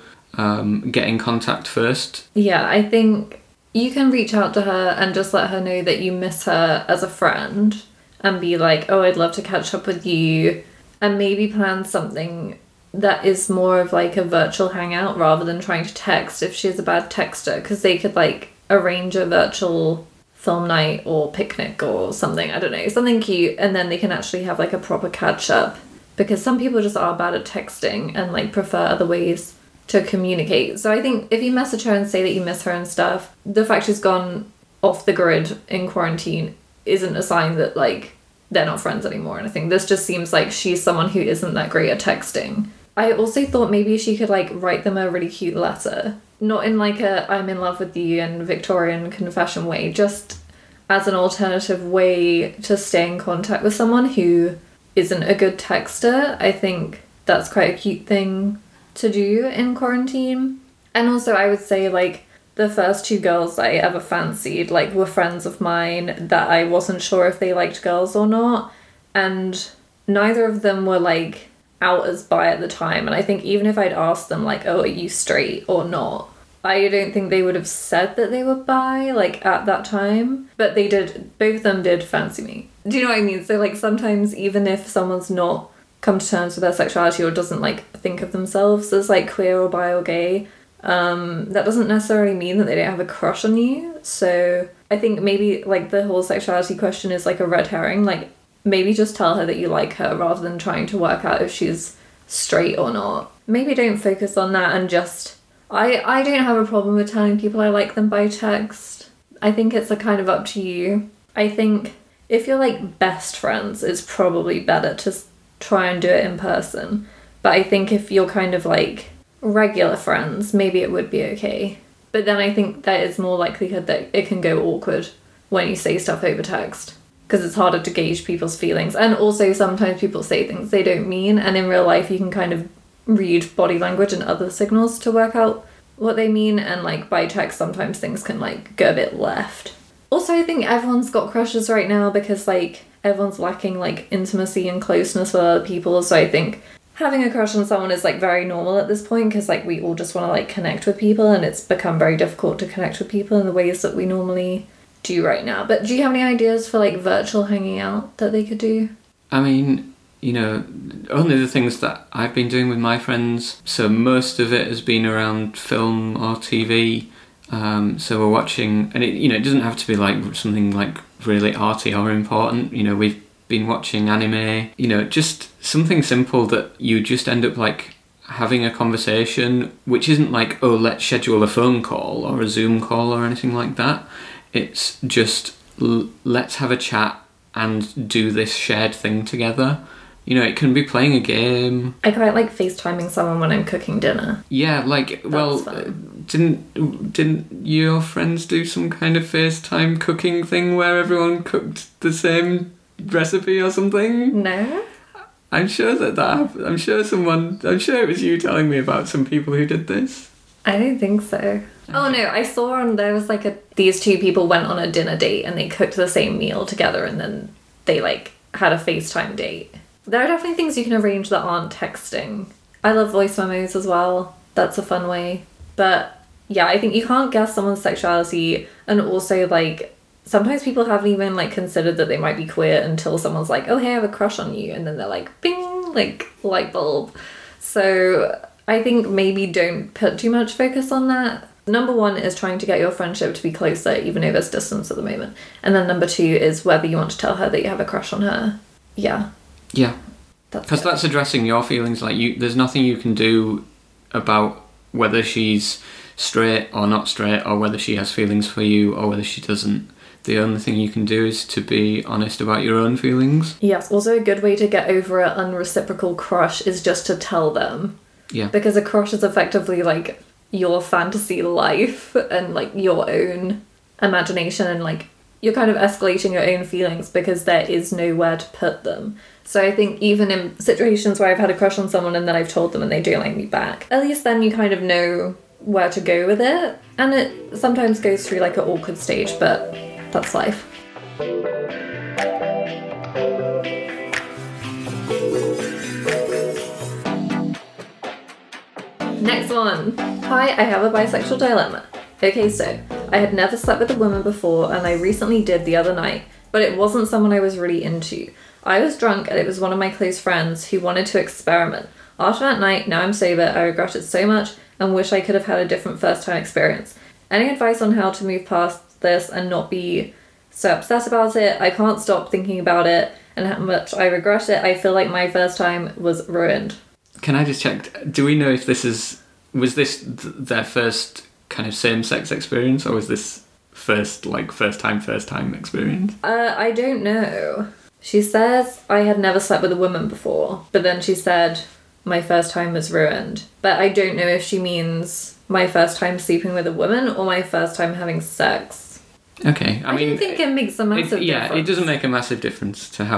get in contact first. Yeah, I think you can reach out to her and just let her know that you miss her as a friend, and be like, oh, I'd love to catch up with you, and maybe plan something that is more of like a virtual hangout rather than trying to text if she's a bad texter, because they could like arrange a virtual film night or picnic or something, I don't know, something cute, and then they can actually have like a proper catch up, because some people just are bad at texting and like prefer other ways to communicate. So I think if you message her and say that you miss her and stuff, the fact she's gone off the grid in quarantine isn't a sign that like they're not friends anymore. And I think this just seems like she's someone who isn't that great at texting. I also thought maybe she could like write them a really cute letter, not in like a I'm in love with you and Victorian confession way, just as an alternative way to stay in contact with someone who isn't a good texter. I think that's quite a cute thing to do in quarantine. And also I would say like the first two girls I ever fancied like were friends of mine that I wasn't sure if they liked girls or not, and neither of them were like out as bi at the time. And I think even if I'd asked them like, oh, are you straight or not, I don't think they would have said that they were bi like at that time, but they did, both of them did fancy me. Do you know what I mean? So like sometimes even if someone's not come to terms with their sexuality or doesn't like think of themselves as like queer or bi or gay, that doesn't necessarily mean that they don't have a crush on you. So I think maybe like the whole sexuality question is like a red herring. Like maybe just tell her that you like her rather than trying to work out if she's straight or not. Maybe don't focus on that, and just I don't have a problem with telling people I like them by text. I think it's a kind of up to you. I think if you're like best friends, it's probably better to try and do it in person. But I think if you're kind of like regular friends, maybe it would be okay. But then I think there is more likelihood that it can go awkward when you say stuff over text, because it's harder to gauge people's feelings. And also sometimes people say things they don't mean, and in real life you can kind of read body language and other signals to work out what they mean, and like by text sometimes things can like go a bit left. Also I think everyone's got crushes right now because like everyone's lacking like intimacy and closeness with other people, so I think having a crush on someone is like very normal at this point, because like we all just want to like connect with people, and it's become very difficult to connect with people in the ways that we normally do right now. But do you have any ideas for like virtual hanging out that they could do? I mean, you know, only the things that I've been doing with my friends, so most of it has been around film or TV. So we're watching, and it doesn't have to be like something like really arty or important. You know, we've been watching anime, just something simple that you just end up like having a conversation, which isn't like, oh, let's schedule a phone call or a Zoom call or anything like that. It's just let's have a chat and do this shared thing together. It can be playing a game. I quite like FaceTiming someone when I'm cooking dinner. Yeah, like, well, didn't your friends do some kind of FaceTime cooking thing where everyone cooked the same recipe or something? No. I'm sure I'm sure it was you telling me about some people who did this. I don't think so. Oh no, I saw there was like these two people went on a dinner date and they cooked the same meal together, and then they like had a FaceTime date. There are definitely things you can arrange that aren't texting. I love voice memos as well. That's a fun way. But yeah, I think you can't guess someone's sexuality, and also like sometimes people haven't even like considered that they might be queer until someone's like, oh hey, I have a crush on you, and then they're like, bing, like light bulb. So I think maybe don't put too much focus on that. Number one is trying to get your friendship to be closer, even though there's distance at the moment. And then number two is whether you want to tell her that you have a crush on her. Yeah. Yeah. Because that's addressing your feelings. Like, there's nothing you can do about whether she's straight or not straight, or whether she has feelings for you or whether she doesn't. The only thing you can do is to be honest about your own feelings. Yes, also a good way to get over an unreciprocal crush is just to tell them. Yeah. Because a crush is effectively like your fantasy life and like your own imagination, and like you're kind of escalating your own feelings because there is nowhere to put them. So I think even in situations where I've had a crush on someone and then I've told them and they don't like me back, at least then you kind of know where to go with it. And it sometimes goes through like an awkward stage, but that's life. Next one. Hi, I have a bisexual dilemma. Okay, so I had never slept with a woman before and I recently did the other night, but it wasn't someone I was really into. I was drunk and it was one of my close friends who wanted to experiment. After that night, now I'm sober, I regret it so much and wish I could have had a different first time experience. Any advice on how to move past this and not be so upset about it? I can't stop thinking about it and how much I regret it. I feel like my first time was ruined. Can I just check, do we know if was this their first kind of same-sex experience, or was this first time experience? I don't know. She says I had never slept with a woman before, but then she said my first time was ruined. But I don't know if she means my first time sleeping with a woman or my first time having sex. Okay, I mean, don't think it makes a massive difference. It doesn't make a massive difference to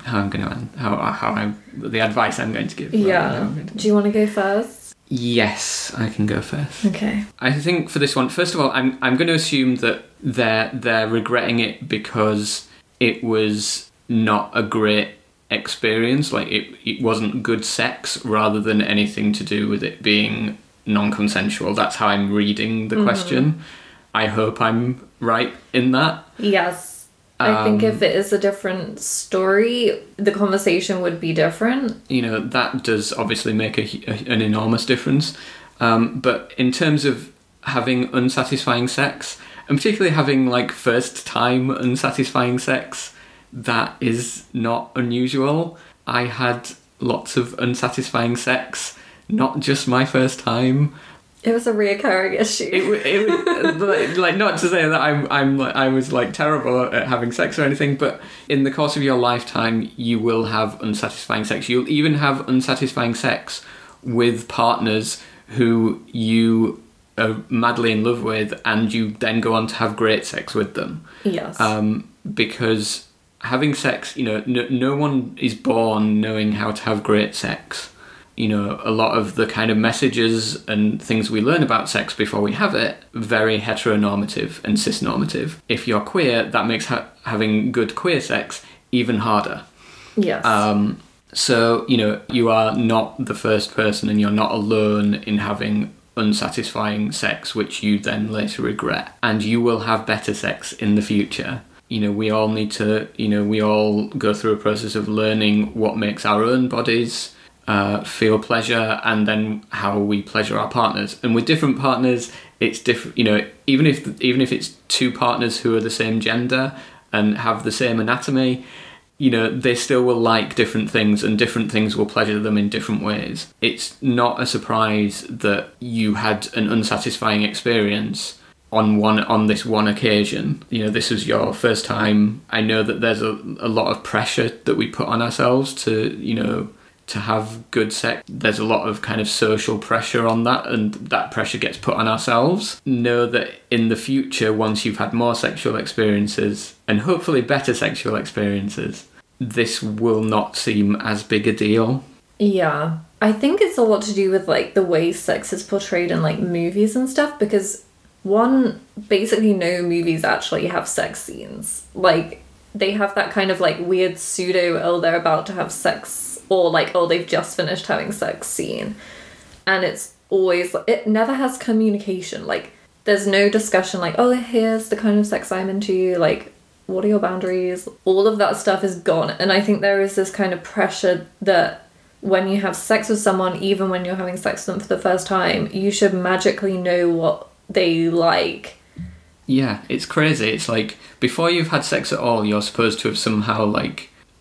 the advice I'm going to give. Yeah. Do you want to go first? Yes, I can go first. Okay. I think for this one, first of all, I'm going to assume that they're regretting it because it was not a great experience. Like it wasn't good sex, rather than anything to do with it being non-consensual. That's how I'm reading the question. I hope I'm right in that. Yes. I think if it is a different story, the conversation would be different. You know, that does obviously make an enormous difference. But in terms of having unsatisfying sex, and particularly having like first time unsatisfying sex, that is not unusual. I had lots of unsatisfying sex, not just my first time. It was a reoccurring issue. It like not to say that I was like terrible at having sex or anything, but in the course of your lifetime, you will have unsatisfying sex. You'll even have unsatisfying sex with partners who you are madly in love with, and you then go on to have great sex with them. Yes. Because having sex, no one is born knowing how to have great sex. A lot of the kind of messages and things we learn about sex before we have it, very heteronormative and cisnormative. If you're queer, that makes having good queer sex even harder. Yes. So, you are not the first person, and you're not alone in having unsatisfying sex, which you then later regret. And you will have better sex in the future. We all need to, we all go through a process of learning what makes our own bodies feel pleasure, and then how we pleasure our partners. And with different partners, it's different. Even if it's two partners who are the same gender and have the same anatomy, they still will like different things, and different things will pleasure them in different ways. It's not a surprise that you had an unsatisfying experience on this one occasion. This was your first time. I know that there's a lot of pressure that we put on ourselves to have good sex. There's a lot of kind of social pressure on that, and that pressure gets put on ourselves. Know that in the future, once you've had more sexual experiences, and hopefully better sexual experiences, this will not seem as big a deal. Yeah. I think it's a lot to do with like the way sex is portrayed in like movies and stuff, because basically no movies actually have sex scenes. Like they have that kind of like weird pseudo, they're about to have sex, or like, they've just finished having sex scene. And it's always, it never has communication. Like, there's no discussion like, here's the kind of sex I'm into, like, what are your boundaries? All of that stuff is gone. And I think there is this kind of pressure that when you have sex with someone, even when you're having sex with them for the first time, you should magically know what they like. Yeah, it's crazy. It's like, before you've had sex at all, you're supposed to have somehow, like,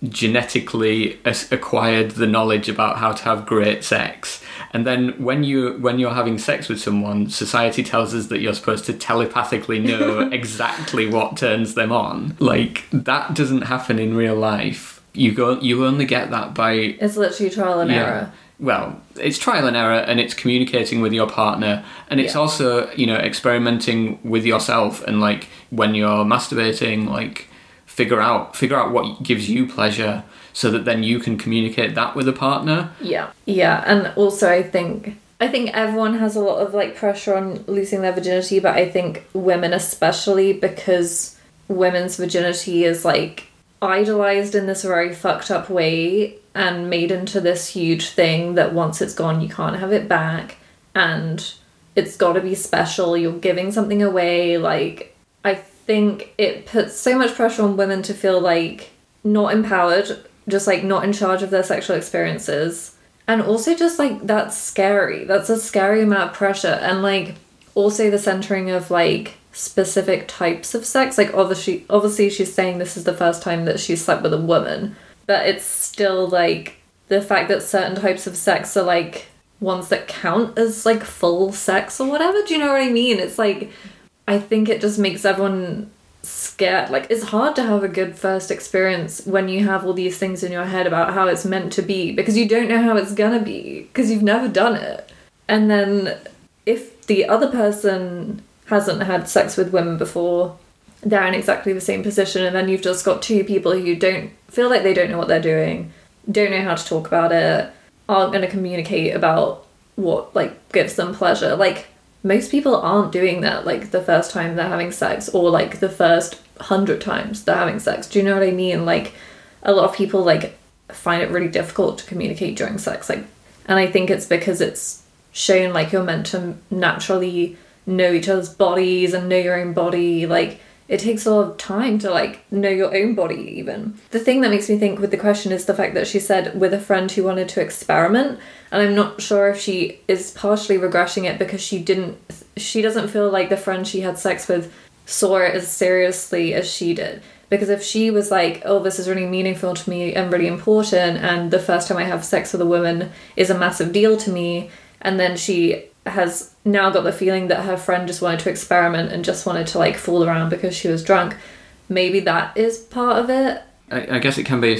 genetically acquired the knowledge about how to have great sex, and then when you're having sex with someone, society tells us that you're supposed to telepathically know exactly what turns them on. Like, that doesn't happen in real life. You only get that by... It's literally trial and error. Well, it's trial and error, and it's communicating with your partner, and it's also, experimenting with yourself, and like when you're masturbating, like figure out what gives you pleasure, so that then you can communicate that with a partner. Yeah, and also I think everyone has a lot of like pressure on losing their virginity, but I think women especially, because women's virginity is like idolized in this very fucked up way and made into this huge thing that once it's gone you can't have it back, and it's got to be special, you're giving something away. Like, I think it puts so much pressure on women to feel like not empowered, just like not in charge of their sexual experiences, and also just like that's scary. That's a scary amount of pressure. And like also the centering of like specific types of sex. Like obviously she's saying this is the first time that she's slept with a woman, but it's still like the fact that certain types of sex are like ones that count as like full sex or whatever. Do you know what I mean? It's like, I think it just makes everyone scared. Like, it's hard to have a good first experience when you have all these things in your head about how it's meant to be, because you don't know how it's gonna be because you've never done it. And then if the other person hasn't had sex with women before, they're in exactly the same position, and then you've just got two people who don't feel like they don't know what they're doing, don't know how to talk about it, aren't going to communicate about what like gives them pleasure. Like, most people aren't doing that like the first time they're having sex, or like the first 100 times they're having sex. Do you know what I mean? Like, a lot of people like find it really difficult to communicate during sex, like, and I think it's because it's shown like you're meant to naturally know each other's bodies and know your own body. Like, it takes a lot of time to like know your own body. Even the thing that makes me think with the question is the fact that she said with a friend who wanted to experiment, and I'm not sure if she is partially regretting it because she doesn't feel like the friend she had sex with saw it as seriously as she did. Because if she was like, oh, this is really meaningful to me and really important, and the first time I have sex with a woman is a massive deal to me, and then she has now got the feeling that her friend just wanted to experiment and just wanted to like fool around because she was drunk, maybe that is part of it. I guess it can be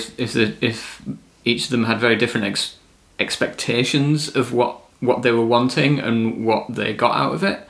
if each of them had very different expectations of what they were wanting and what they got out of it.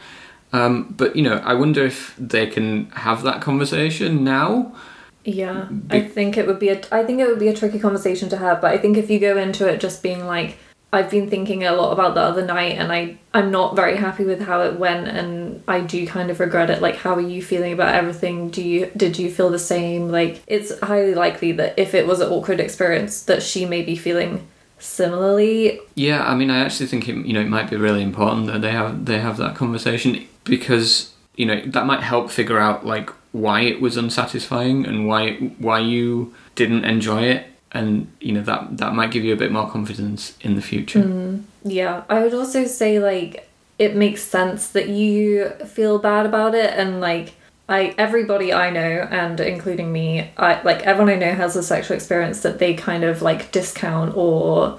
But I wonder if they can have that conversation now. Yeah, I think it would be a tricky conversation to have. But I think if you go into it just being like, I've been thinking a lot about the other night, and I'm not very happy with how it went, and I do kind of regret it. Like, how are you feeling about everything? Did you feel the same? Like, it's highly likely that if it was an awkward experience, that she may be feeling similarly. Yeah, I mean, I actually think it might be really important that they have that conversation, because that might help figure out like why it was unsatisfying and why you didn't enjoy it. And that might give you a bit more confidence in the future. Yeah, I would also say like it makes sense that you feel bad about it, and like everybody I know, and including me, everyone I know has a sexual experience that they kind of like discount or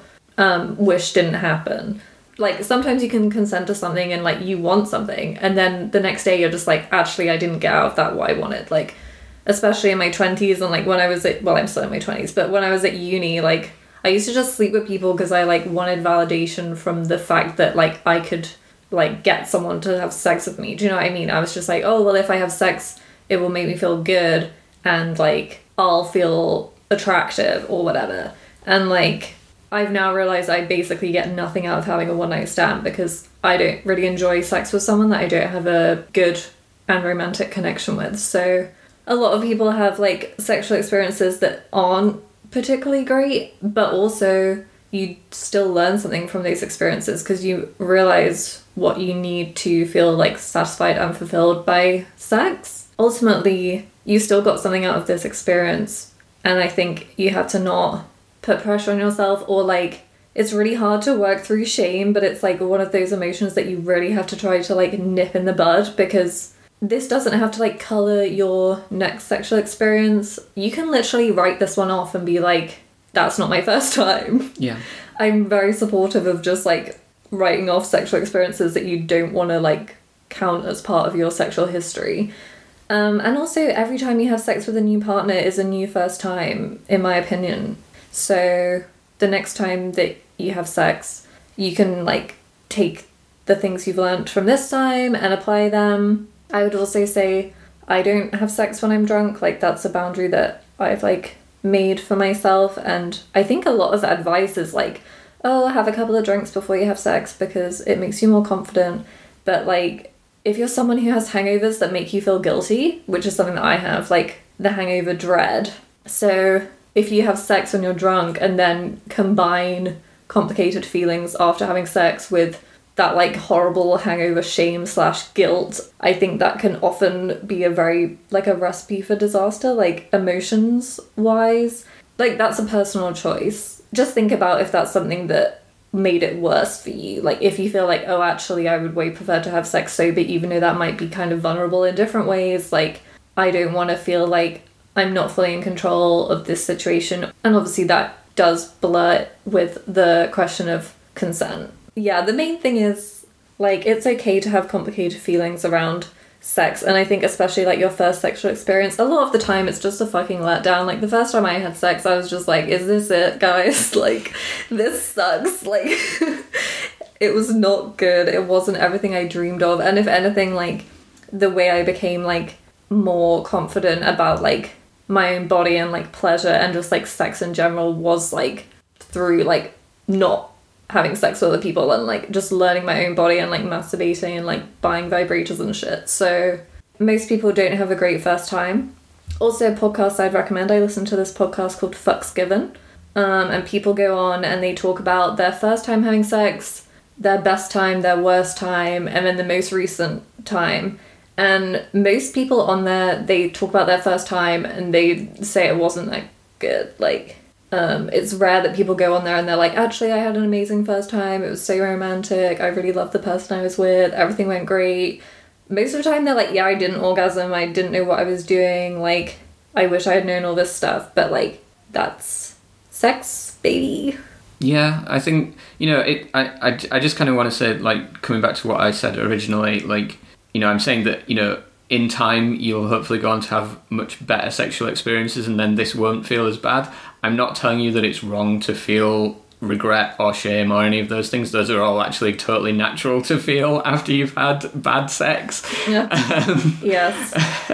wish didn't happen. Like, sometimes you can consent to something and like you want something, and then the next day you're just like, actually I didn't get out of that what I wanted. Like, especially in my 20s, and like when I was I'm still in my 20s, but when I was at uni, like I used to just sleep with people because I like wanted validation from the fact that like I could like get someone to have sex with me. Do you know what I mean? I was just like, oh well, if I have sex it will make me feel good and like I'll feel attractive or whatever. And like I've now realized I basically get nothing out of having a one night stand, because I don't really enjoy sex with someone that I don't have a good and romantic connection with. So a lot of people have like sexual experiences that aren't particularly great, but also you still learn something from those experiences because you realize what you need to feel like satisfied and fulfilled by sex. Ultimately, you still got something out of this experience, and I think you have to not put pressure on yourself, or like, it's really hard to work through shame, but it's like one of those emotions that you really have to try to like nip in the bud, because this doesn't have to like color your next sexual experience. You can literally write this one off and be like, that's not my first time. Yeah. I'm very supportive of just like writing off sexual experiences that you don't want to like count as part of your sexual history. And also, every time you have sex with a new partner is a new first time, in my opinion. So the next time that you have sex, you can like take the things you've learned from this time and apply them. I would also say I don't have sex when I'm drunk. Like, that's a boundary that I've like made for myself. And I think a lot of the advice is like, oh, have a couple of drinks before you have sex because it makes you more confident. But like, if you're someone who has hangovers that make you feel guilty, which is something that I have, like the hangover dread. So if you have sex when you're drunk and then combine complicated feelings after having sex with that like horrible hangover shame / guilt, I think that can often be a very like a recipe for disaster, like emotions wise. Like, that's a personal choice. Just think about if that's something that made it worse for you. Like, if you feel like, oh, actually I would way prefer to have sex sober, even though that might be kind of vulnerable in different ways. Like, I don't want to feel like I'm not fully in control of this situation. And obviously that does blur with the question of consent. Yeah, the main thing is, like, it's okay to have complicated feelings around sex, and I think especially like your first sexual experience, a lot of the time it's just a fucking letdown. Like, the first time I had sex, I was just like, is this it, guys? Like, this sucks. Like, it was not good. It wasn't everything I dreamed of. And if anything, like, the way I became like more confident about like my own body and like pleasure and just like sex in general was like through like not having sex with other people and like just learning my own body and like masturbating and like buying vibrators and shit. So most people don't have a great first time. Also, podcasts I'd recommend, I listen to this podcast called Fucks Given, and people go on and they talk about their first time having sex, their best time, their worst time, and then the most recent time. And most people on there, they talk about their first time and they say it wasn't that good. Like, it's rare that people go on there and they're like, actually, I had an amazing first time. It was so romantic. I really loved the person I was with. Everything went great. Most of the time they're like, yeah, I didn't orgasm. I didn't know what I was doing. Like, I wish I had known all this stuff. But like, that's sex, baby. Yeah, I think, you know, I just kind of want to say, like, coming back to what I said originally, like, you know, I'm saying that, you know, in time you'll hopefully go on to have much better sexual experiences and then this won't feel as bad. I'm not telling you that it's wrong to feel regret or shame or any of those things. Those are all actually totally natural to feel after you've had bad sex. Yeah. Yes.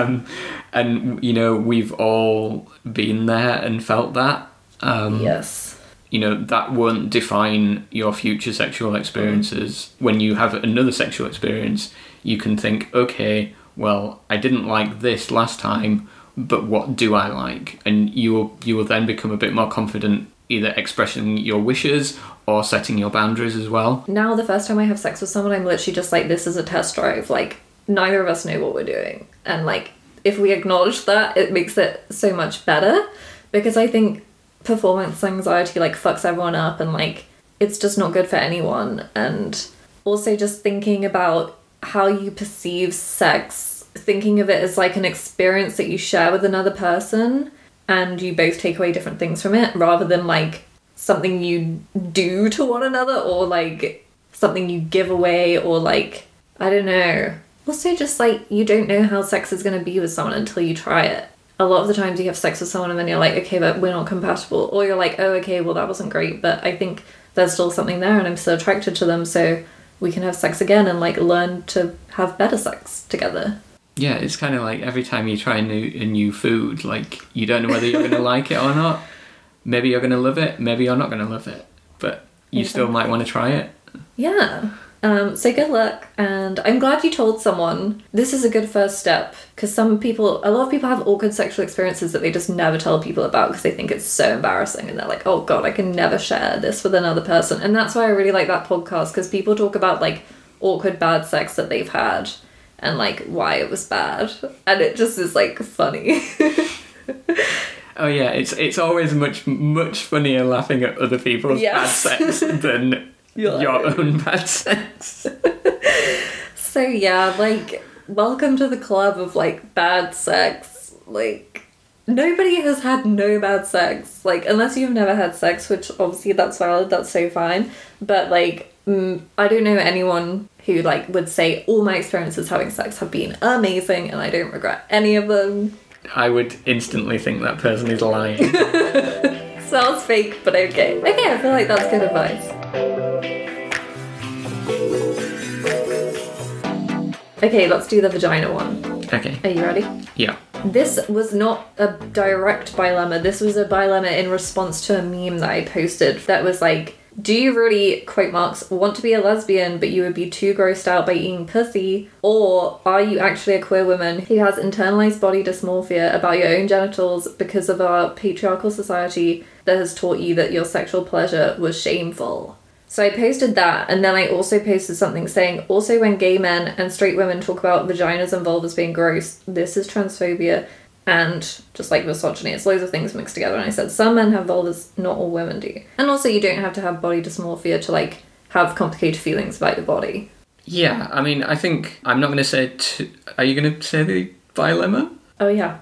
And, you know, we've all been there and felt that. Yes. You know, that won't define your future sexual experiences. When you have another sexual experience, you can think, okay, well, I didn't like this last time, but what do I like? And you will then become a bit more confident either expressing your wishes or setting your boundaries as well. Now, the first time I have sex with someone, I'm literally just like, this is a test drive. Like, neither of us know what we're doing. And like, if we acknowledge that, it makes it so much better. Because I think performance anxiety like fucks everyone up and like, it's just not good for anyone. And also just thinking about how you perceive sex, thinking of it as like an experience that you share with another person and you both take away different things from it rather than like something you do to one another or like something you give away or like, I don't know. Also just like, you don't know how sex is going to be with someone until you try it. A lot of the times you have sex with someone and then you're like, okay, but we're not compatible. Or you're like, oh, okay, well that wasn't great, but I think there's still something there and I'm still attracted to them, so we can have sex again and like learn to have better sex together. Yeah, it's kind of like every time you try a new food, like you don't know whether you're going to like it or not. Maybe you're going to love it, maybe you're not going to love it, but you still might want to try it. Yeah. So good luck, and I'm glad you told someone. This is a good first step, because a lot of people have awkward sexual experiences that they just never tell people about because they think it's so embarrassing and they're like, oh god, I can never share this with another person. And that's why I really like that podcast, because people talk about like awkward bad sex that they've had and like why it was bad, and it just is like funny. Oh yeah, it's always much funnier laughing at other people's bad sex than your own bad sex. So yeah, like welcome to the club of, like, bad sex. Like, nobody has had no bad sex. Like, unless you've never had sex, which obviously that's valid, that's so fine. But, like, I don't know anyone who, like, would say all my experiences having sex have been amazing and I don't regret any of them. I would instantly think that person is lying. Sounds fake, but okay. Okay, I feel like that's good advice. Okay, let's do the vagina one. Okay. Are you ready? Yeah. This was not a direct bilemma. This was a bilemma in response to a meme that I posted that was like, do you really, quote marks, want to be a lesbian but you would be too grossed out by eating pussy? Or are you actually a queer woman who has internalized body dysmorphia about your own genitals because of our patriarchal society that has taught you that your sexual pleasure was shameful? So I posted that, and then I also posted something saying, also when gay men and straight women talk about vaginas and vulvas being gross, this is transphobia and just like misogyny. It's loads of things mixed together. And I said, some men have vulvas, not all women do. And also you don't have to have body dysmorphia to like have complicated feelings about your body. Yeah, I mean, I think I'm not going to say... Are you going to say the bilemma? Oh, yeah.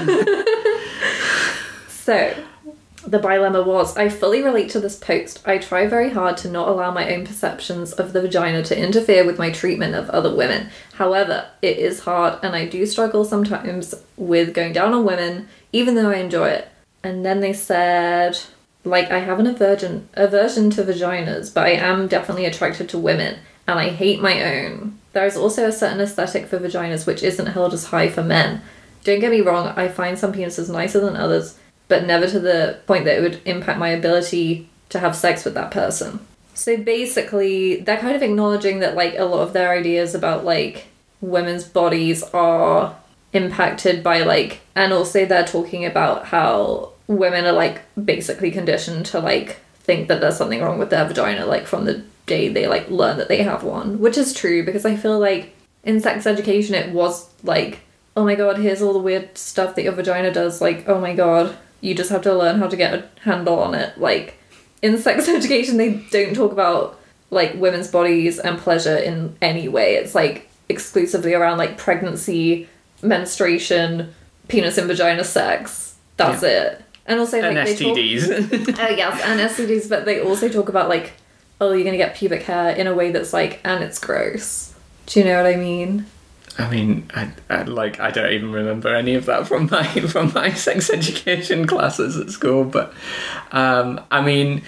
So... the bilemma was, I fully relate to this post. I try very hard to not allow my own perceptions of the vagina to interfere with my treatment of other women. However, it is hard and I do struggle sometimes with going down on women, even though I enjoy it. And then they said, like, I have an aversion to vaginas, but I am definitely attracted to women and I hate my own. There is also a certain aesthetic for vaginas which isn't held as high for men. Don't get me wrong, I find some penises nicer than others, but never to the point that it would impact my ability to have sex with that person. So basically, they're kind of acknowledging that, like, a lot of their ideas about, like, women's bodies are impacted by, like, and also they're talking about how women are, like, basically conditioned to, like, think that there's something wrong with their vagina, like, from the day they, like, learn that they have one. Which is true, because I feel like in sex education it was, like, oh my god, here's all the weird stuff that your vagina does, like, oh my god, you just have to learn how to get a handle on it. Like, in sex education, they don't talk about, like, women's bodies and pleasure in any way. It's, like, exclusively around, like, pregnancy, menstruation, penis and vagina sex. That's it. And also, like, and STDs. Yes, and STDs, but they also talk about, like, oh, you're gonna get pubic hair in a way that's, like, and it's gross. Do you know what I mean? I mean, I don't even remember any of that from my sex education classes at school. But I mean,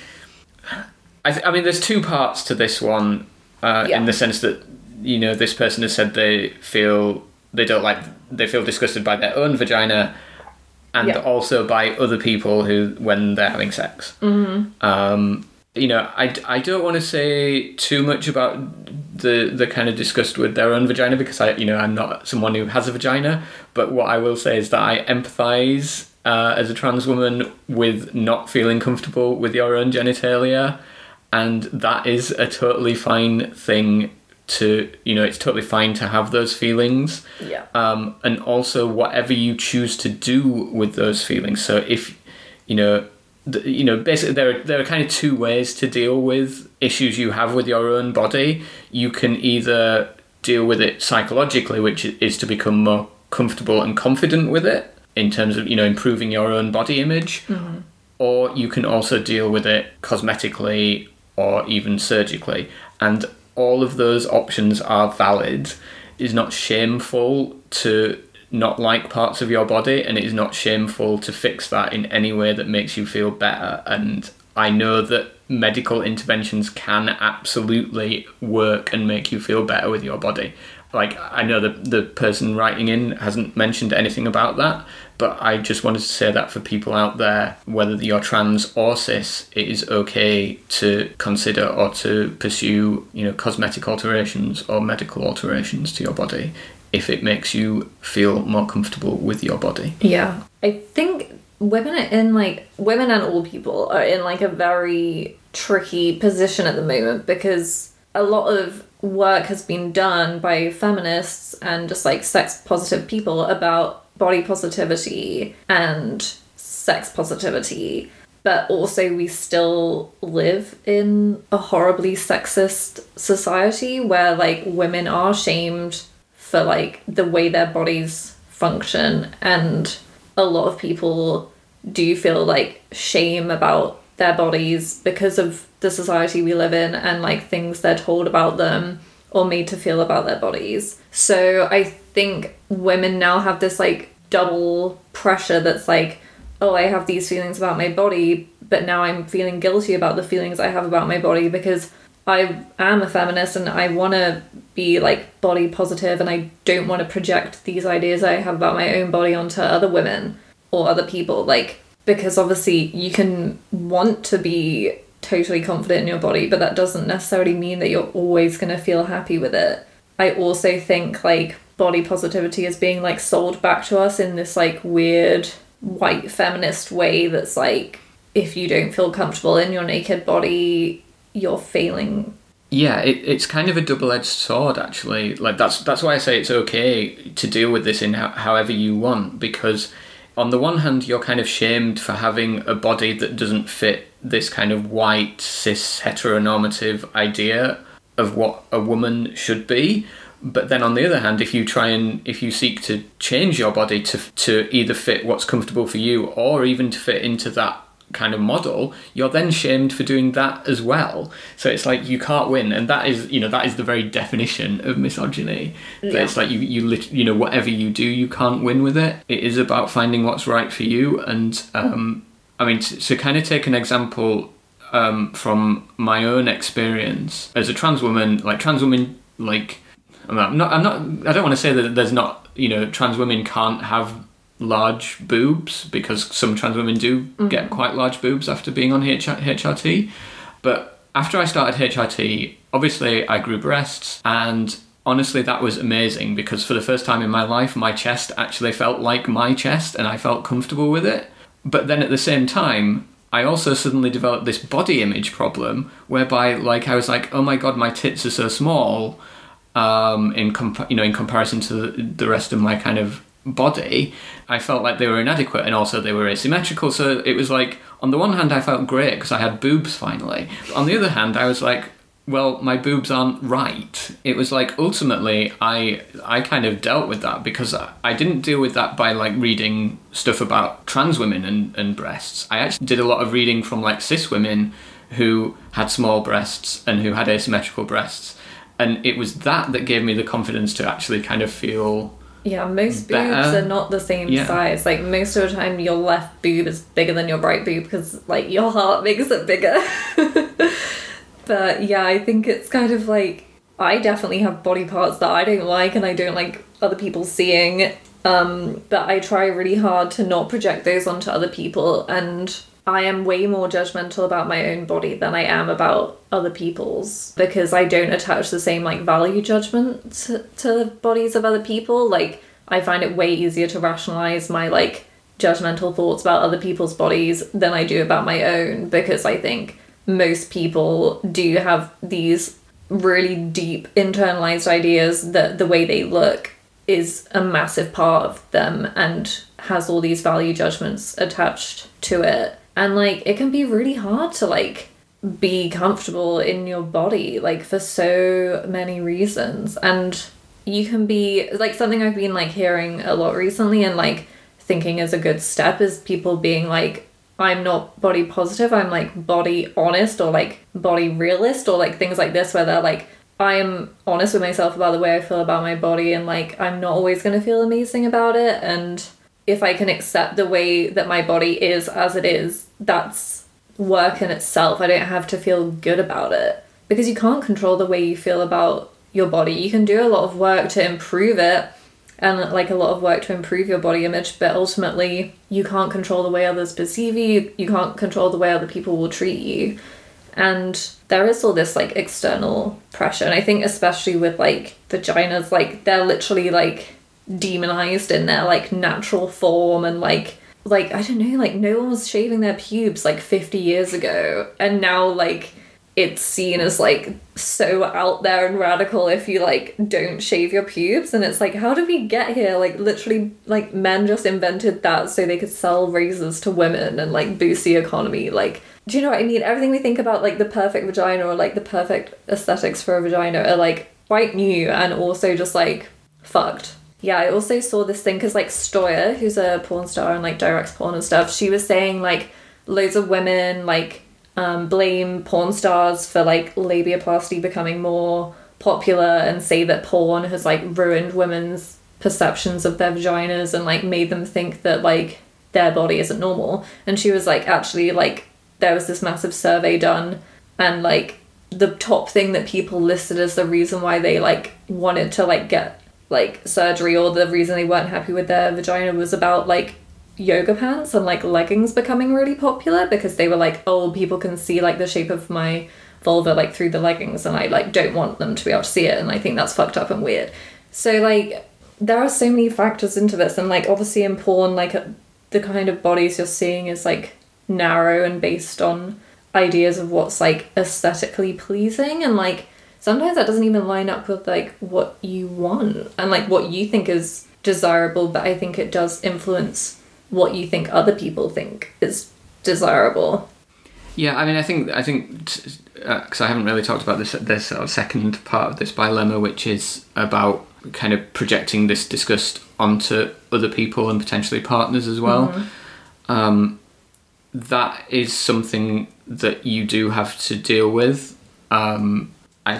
I mean, there's two parts to this one, in the sense that, you know, this person has said they feel disgusted by their own vagina, and also by other people who when they're having sex. Mm-hmm. You know, I don't want to say too much about the kind of disgust with their own vagina, because I'm not someone who has a vagina, but what I will say is that I empathise as a trans woman with not feeling comfortable with your own genitalia, and that is a totally fine thing to, you know, it's totally fine to have those feelings. Yeah. And also whatever you choose to do with those feelings. So if, basically there are kind of two ways to deal with issues you have with your own body. You can either deal with it psychologically, which is to become more comfortable and confident with it in terms of, you know, improving your own body image. Mm-hmm. Or you can also deal with it cosmetically or even surgically. And all of those options are valid. It's not shameful to not like parts of your body, and it is not shameful to fix that in any way that makes you feel better. And I know that medical interventions can absolutely work and make you feel better with your body. Like, I know that the person writing in hasn't mentioned anything about that, but I just wanted to say that for people out there, whether you're trans or cis, it is okay to consider or to pursue, you know, cosmetic alterations or medical alterations to your body if it makes you feel more comfortable with your body. Yeah. I think women and all people are in, like, a very tricky position at the moment, because a lot of work has been done by feminists and just, like, sex positive people about body positivity and sex positivity, but also we still live in a horribly sexist society where, like, women are shamed for like the way their bodies function, and a lot of people do feel like shame about their bodies because of the society we live in and like things they're told about them or made to feel about their bodies. So I think women now have this like double pressure that's like, oh, I have these feelings about my body, but now I'm feeling guilty about the feelings I have about my body because I am a feminist and I want to be like body positive, and I don't want to project these ideas I have about my own body onto other women or other people, like, because obviously you can want to be totally confident in your body, but that doesn't necessarily mean that you're always going to feel happy with it. I also think like body positivity is being like sold back to us in this like weird white feminist way that's like, if you don't feel comfortable in your naked body, you're failing. Yeah, it's kind of a double-edged sword, actually. Like that's why I say it's okay to deal with this in however you want, because on the one hand, you're kind of shamed for having a body that doesn't fit this kind of white, cis, heteronormative idea of what a woman should be. But then on the other hand, if you seek to change your body to either fit what's comfortable for you or even to fit into that kind of model, you're then shamed for doing that as well. So it's like you can't win, and that is the very definition of misogyny. Yeah. It's like you whatever you do, you can't win with it. It is about finding what's right for you. And I mean, to kind of take an example from my own experience as a trans woman, I don't want to say that there's not, trans women can't have large boobs, because some trans women do get quite large boobs after being on HRT. But after I started HRT, obviously I grew breasts, and honestly that was amazing, because for the first time in my life my chest actually felt like my chest and I felt comfortable with it. But then at the same time, I also suddenly developed this body image problem whereby like I was like, oh my god, my tits are so small in comparison to the rest of my kind of body. I felt like they were inadequate, and also they were asymmetrical. So it was like, on the one hand I felt great because I had boobs finally, but on the other hand I was like, well, my boobs aren't right. It was like, ultimately I kind of dealt with that because I didn't deal with that by like reading stuff about trans women and breasts. I actually did a lot of reading from like cis women who had small breasts and who had asymmetrical breasts, and it was that gave me the confidence to actually kind of feel most better. Boobs are not the same size. Like, most of the time your left boob is bigger than your right boob because like your heart makes it bigger. But yeah, I think it's kind of like, I definitely have body parts that I don't like and I don't like other people seeing, but I try really hard to not project those onto other people, and I am way more judgmental about my own body than I am about other people's, because I don't attach the same like value judgment to the bodies of other people. Like, I find it way easier to rationalize my like judgmental thoughts about other people's bodies than I do about my own, because I think most people do have these really deep internalized ideas that the way they look is a massive part of them and has all these value judgments attached to it. And like, it can be really hard to like be comfortable in your body, like, for so many reasons. And you can be like, something I've been like hearing a lot recently and like thinking is a good step is people being like, I'm not body positive, I'm like body honest, or like body realist, or like things like this, where they're like, I am honest with myself about the way I feel about my body, and like, I'm not always going to feel amazing about it. And if I can accept the way that my body is as it is, that's work in itself. I don't have to feel good about it, because you can't control the way you feel about your body. You can do a lot of work to improve it, and like a lot of work to improve your body image, but ultimately you can't control the way others perceive you. You can't control the way other people will treat you. And there is all this like external pressure, and I think especially with like vaginas, like they're literally like demonized in their like natural form, and like I don't know, like no one was shaving their pubes like 50 years ago, and now like it's seen as like so out there and radical if you like don't shave your pubes. And it's like, how did we get here? Like, literally, like, men just invented that so they could sell razors to women and like boost the economy. Like, do you know what I mean? Everything we think about like the perfect vagina or like the perfect aesthetics for a vagina are like quite new, and also just like fucked. Yeah, I also saw this thing because like Stoya, who's a porn star and like directs porn and stuff, she was saying like loads of women like blame porn stars for like labiaplasty becoming more popular and say that porn has like ruined women's perceptions of their vaginas and like made them think that like their body isn't normal. And she was like, actually, like there was this massive survey done, and like the top thing that people listed as the reason why they like wanted to like get like surgery, or the reason they weren't happy with their vagina, was about like yoga pants and like leggings becoming really popular, because they were like, oh, people can see like the shape of my vulva like through the leggings, and I like don't want them to be able to see it, and I think that's fucked up and weird. So like there are so many factors into this, and like obviously in porn like the kind of bodies you're seeing is like narrow and based on ideas of what's like aesthetically pleasing, and like sometimes that doesn't even line up with like what you want and like what you think is desirable, but I think it does influence what you think other people think is desirable. Yeah, I mean, I think because I haven't really talked about this sort of second part of this dilemma, which is about kind of projecting this disgust onto other people and potentially partners as well. That is something that you do have to deal with. I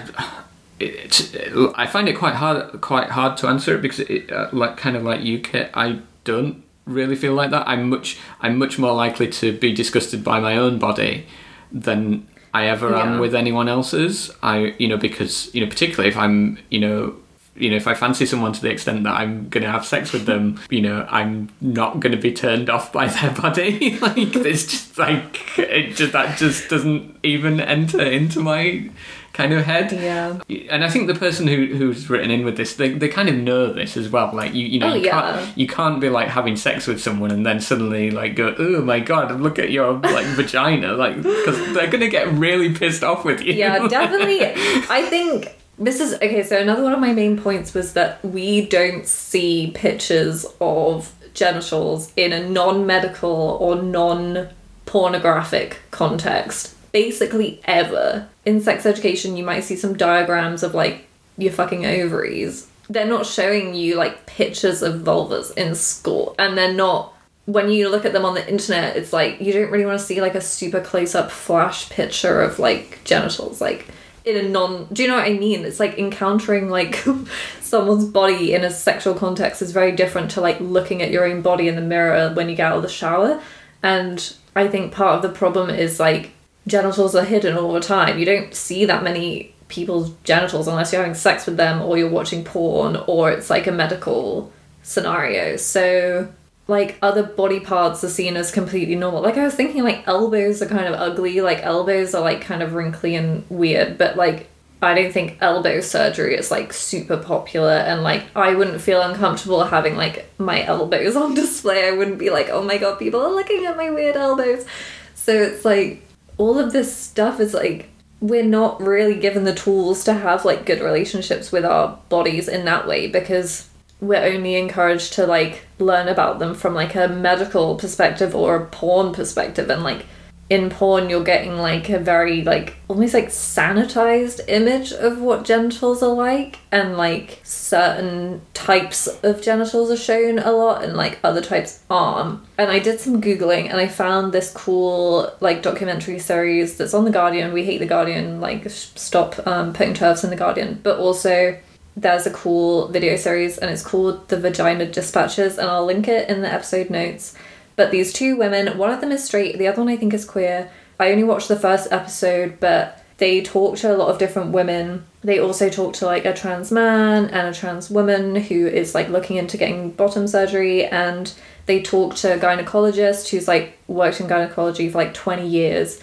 find it quite hard to answer it, because like kind of like you, Kit, I don't really feel like that. I'm much more likely to be disgusted by my own body than I ever am with anyone else's. Because particularly if I'm if I fancy someone to the extent that I'm gonna have sex with them, I'm not gonna be turned off by their body. Like it's just like that just doesn't even enter into my kind of head. Yeah. And I think the person who's written in with this, they kind of know this as well. Like you can't be like having sex with someone and then suddenly like go, oh my god, look at your like vagina, like, because they're gonna get really pissed off with you. Yeah, definitely. I think this is okay. So another one of my main points was that we don't see pictures of genitals in a non-medical or non-pornographic context basically ever. In sex education, you might see some diagrams of like your fucking ovaries. They're not showing you like pictures of vulvas in school, and they're not, when you look at them on the internet, it's like you don't really want to see like a super close-up flash picture of like genitals, like in a do you know what I mean? It's like encountering like someone's body in a sexual context is very different to like looking at your own body in the mirror when you get out of the shower. And I think part of the problem is like genitals are hidden all the time. You don't see that many people's genitals unless you're having sex with them or you're watching porn or it's like a medical scenario. So like other body parts are seen as completely normal. Like I was thinking like elbows are kind of ugly, like elbows are like kind of wrinkly and weird, but like I don't think elbow surgery is like super popular, and like I wouldn't feel uncomfortable having like my elbows on display. I wouldn't be like, oh my god, people are looking at my weird elbows. So it's like all of this stuff is like we're not really given the tools to have like good relationships with our bodies in that way, because we're only encouraged to like learn about them from like a medical perspective or a porn perspective. And like in porn you're getting like a very like almost like sanitized image of what genitals are like, and like certain types of genitals are shown a lot and like other types aren't. And I did some googling and I found this cool like documentary series that's on The Guardian. We hate The Guardian, like stop putting turfs in The Guardian. But also there's a cool video series and it's called The Vagina Dispatches, and I'll link it in the episode notes. But these two women, one of them is straight, the other one I think is queer. I only watched the first episode, but they talk to a lot of different women. They also talk to like a trans man and a trans woman who is like looking into getting bottom surgery, and they talk to a gynecologist who's like worked in gynecology for like 20 years.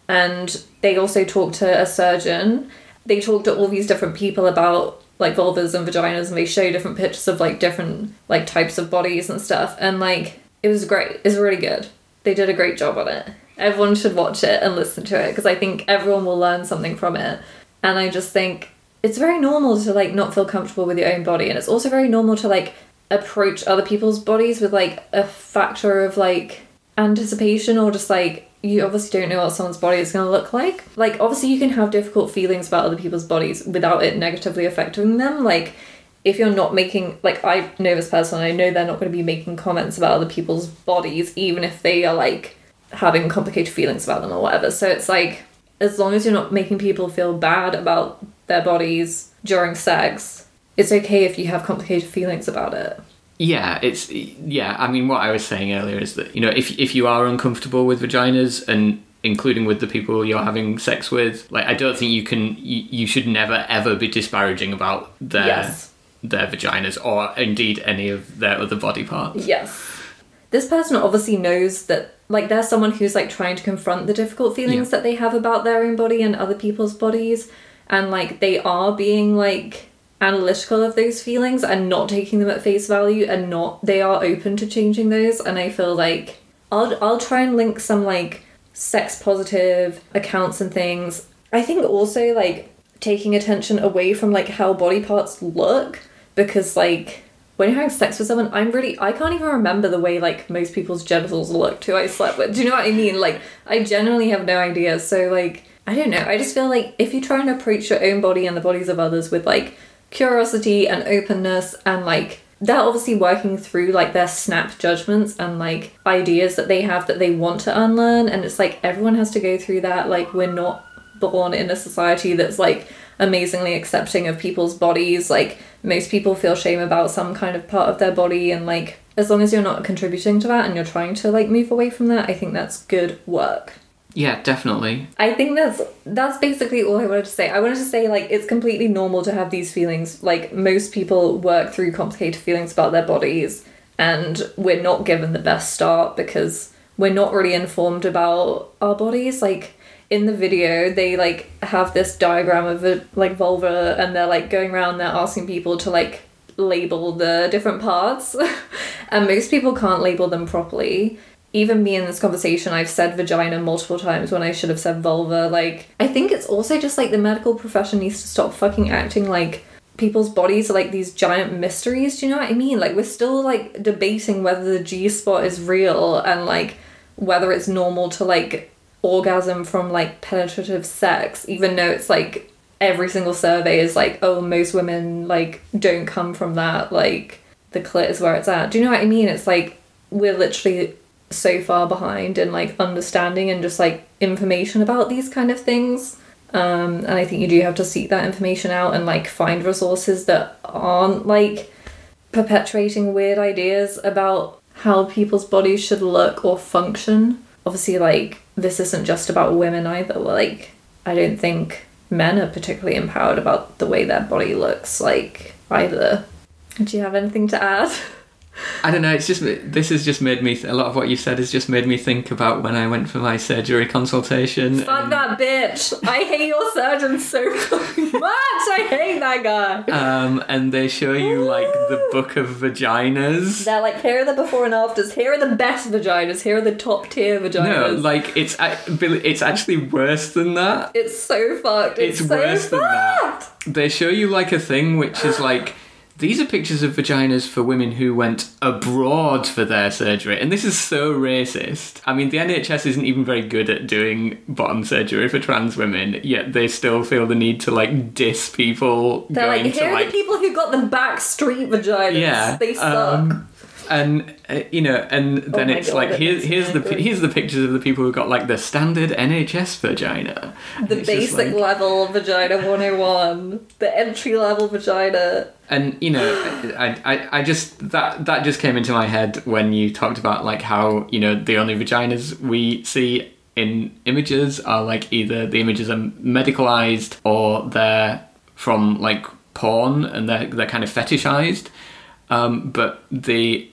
And they also talk to a surgeon. They talk to all these different people about like vulvas and vaginas, and they show different pictures of like different like types of bodies and stuff. And like it was great. It's really good. They did a great job on it. Everyone should watch it and listen to it, because I think everyone will learn something from it. And I just think it's very normal to like not feel comfortable with your own body, and it's also very normal to like approach other people's bodies with like a factor of like anticipation, or just like you obviously don't know what someone's body is going to look like. Like obviously you can have difficult feelings about other people's bodies without it negatively affecting them. Like if you're not making, like, I know this person, I know they're not going to be making comments about other people's bodies, even if they are, like, having complicated feelings about them or whatever. So it's like, as long as you're not making people feel bad about their bodies during sex, it's okay if you have complicated feelings about it. Yeah, I mean, what I was saying earlier is that, you know, if you are uncomfortable with vaginas, and including with the people you're having sex with, like, I don't think you should never ever be disparaging about their vaginas, or indeed any of their other body parts. Yes. This person obviously knows that, like, they're someone who's, like, trying to confront the difficult feelings that they have about their own body and other people's bodies, and, like, they are being, like, analytical of those feelings and not taking them at face value, and they are open to changing those. And I feel like I'll try and link some, like, sex positive accounts and things. I think also, like, taking attention away from, like, how body parts look, because, like, when you're having sex with someone, I can't even remember the way, like, most people's genitals looked who I slept with. Do you know what I mean? Like, I genuinely have no idea. So, like, I don't know. I just feel like if you try and approach your own body and the bodies of others with, like, curiosity and openness, and, like, they're obviously working through, like, their snap judgments and, like, ideas that they have that they want to unlearn, and it's like everyone has to go through that. Like, we're not born in a society that's, like, amazingly accepting of people's bodies. Like, most people feel shame about some kind of part of their body, and, like, as long as you're not contributing to that and you're trying to, like, move away from that, I think that's good work. Yeah, definitely. I think that's basically all I wanted to say. I wanted to say, like, it's completely normal to have these feelings. Like, most people work through complicated feelings about their bodies, and we're not given the best start because we're not really informed about our bodies. Like, in the video, they, like, have this diagram of a, like, vulva, and they're, like, going around there asking people to, like, label the different parts. And most people can't label them properly. Even me in this conversation, I've said vagina multiple times when I should have said vulva. Like, I think it's also just, like, the medical profession needs to stop fucking acting like people's bodies are, like, these giant mysteries. Do you know what I mean? Like, we're still, like, debating whether the G-spot is real, and, like, whether it's normal to, like, orgasm from, like, penetrative sex, even though it's, like, every single survey is like, oh, most women, like, don't come from that, like, the clit is where it's at. Do you know what I mean? It's like, we're literally so far behind in, like, understanding and just, like, information about these kind of things, and I think you do have to seek that information out and, like, find resources that aren't, like, perpetuating weird ideas about how people's bodies should look or function. Obviously, like, this isn't just about women either. Like, I don't think men are particularly empowered about the way their body looks, like, either. Do you have anything to add? I don't know, this has just made me, a lot of what you said has just made me think about when I went for my surgery consultation. Fuck that bitch! I hate your surgeon so much! I hate that guy! And they show you, like, the book of vaginas. They're like, here are the before and afters, here are the best vaginas, here are the top tier vaginas. No, like, it's actually worse than that. It's so fucked. It's so worse than that. They show you, like, a thing which is like, these are pictures of vaginas for women who went abroad for their surgery. And this is so racist. I mean, the NHS isn't even very good at doing bottom surgery for trans women, yet they still feel the need to, like, diss people. They're going like, here to, are the people who got the back street vaginas. Yeah, they suck. And you know, and then it's God, like, here's the pictures of the people who got, like, the standard NHS vagina. The basic, like, level vagina 101, the entry level vagina. And, you know, I just that just came into my head when you talked about, like, how, you know, the only vaginas we see in images are, like, either the images are medicalized or they're from, like, porn, and they're kind of fetishized. But the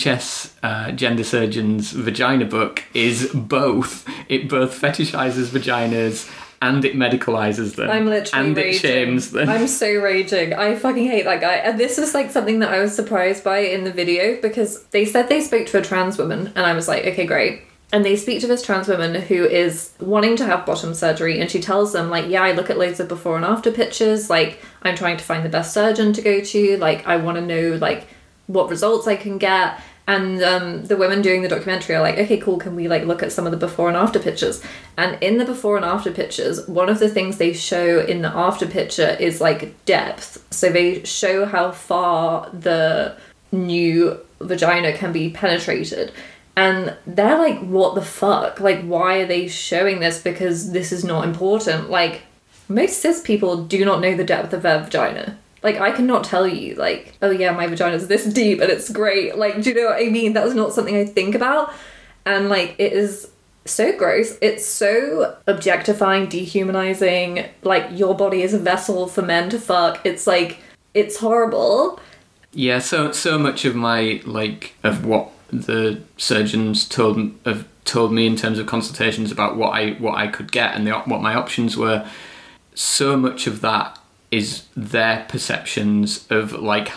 NHS gender surgeon's vagina book is both. It both fetishizes vaginas and it medicalizes them. I'm literally and raging. It shames them. I'm so raging. I fucking hate that guy. And this is, like, something that I was surprised by in the video, because they said they spoke to a trans woman, and I was like, okay, great. And they speak to this trans woman who is wanting to have bottom surgery, and she tells them, like, yeah, I look at loads of before and after pictures, like, I'm trying to find the best surgeon to go to, like, I want to know, like, what results I can get. And the women doing the documentary are like, okay, cool, can we like look at some of the before and after pictures? And in the before and after pictures, one of the things they show in the after picture is like depth. So they show how far the new vagina can be penetrated. And they're like, what the fuck? Like, why are they showing this? Because this is not important. Like, most cis people do not know the depth of their vagina. Like, I cannot tell you, like, oh yeah, my vagina's this deep and it's great. Like, do you know what I mean? That's not something I think about. And, like, it is so gross. It's so objectifying, dehumanizing. Like, your body is a vessel for men to fuck. It's, like, it's horrible. Yeah, so much of my, like, of what the surgeons told me in terms of consultations about what I could get and what my options were, so much of that is their perceptions of like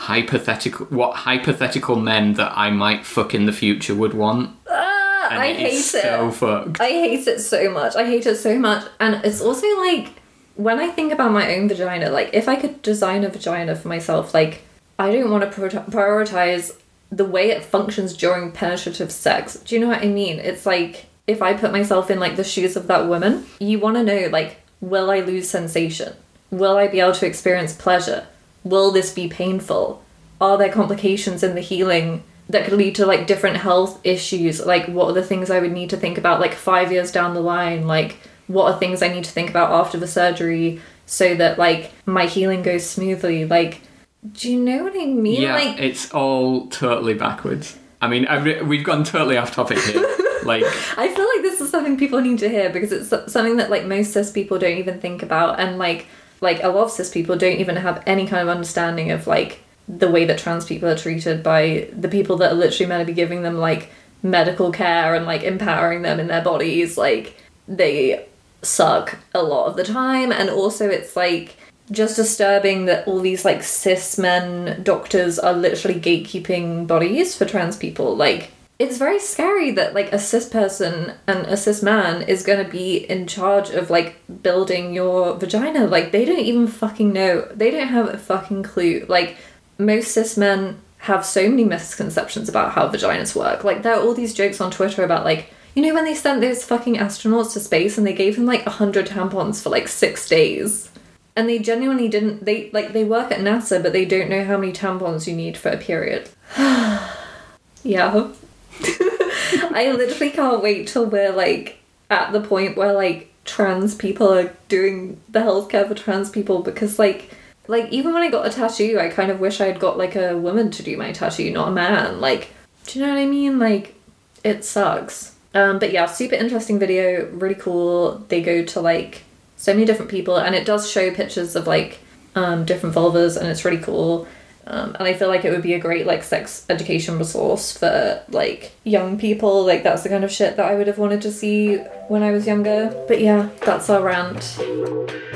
hypothetical men that I might fuck in the future would want. I hate it. So fucked. I hate it so much. I hate it so much. And it's also like, when I think about my own vagina, like if I could design a vagina for myself, like I don't want to prioritize the way it functions during penetrative sex. Do you know what I mean? It's like, if I put myself in like the shoes of that woman, you want to know, like, will I lose sensation? Will I be able to experience pleasure? Will this be painful? Are there complications in the healing that could lead to like different health issues? Like, what are the things I would need to think about like 5 years down the line? Like, what are things I need to think about after the surgery so that like my healing goes smoothly? Like, do you know what I mean? Yeah, like, it's all totally backwards. I mean, we've gone totally off topic here. Like, I feel like this is something people need to hear because it's something that like most cis people don't even think about, and like a lot of cis people don't even have any kind of understanding of like the way that trans people are treated by the people that are literally meant to be giving them like medical care and like empowering them in their bodies. Like, they suck a lot of the time. And also it's like just disturbing that all these like cis men doctors are literally gatekeeping bodies for trans people. Like, it's very scary that like a cis person and a cis man is going to be in charge of like building your vagina. Like, they don't even fucking know. They don't have a fucking clue. Like, most cis men have so many misconceptions about how vaginas work. Like, there are all these jokes on Twitter about like, you know, when they sent those fucking astronauts to space and they gave them like 100 tampons for like 6 days. And they genuinely didn't, they work at NASA, but they don't know how many tampons you need for a period. Yeah. I literally can't wait till we're like at the point where like trans people are doing the healthcare for trans people, because like even when I got a tattoo, I kind of wish I had got like a woman to do my tattoo, not a man. Like, do you know what I mean? Like, it sucks. But yeah, super interesting video, really cool. They go to like so many different people, and it does show pictures of like different vulvas, and it's really cool. And I feel like it would be a great like sex education resource for like young people. Like, that's the kind of shit that I would have wanted to see when I was younger. But yeah, that's our rant.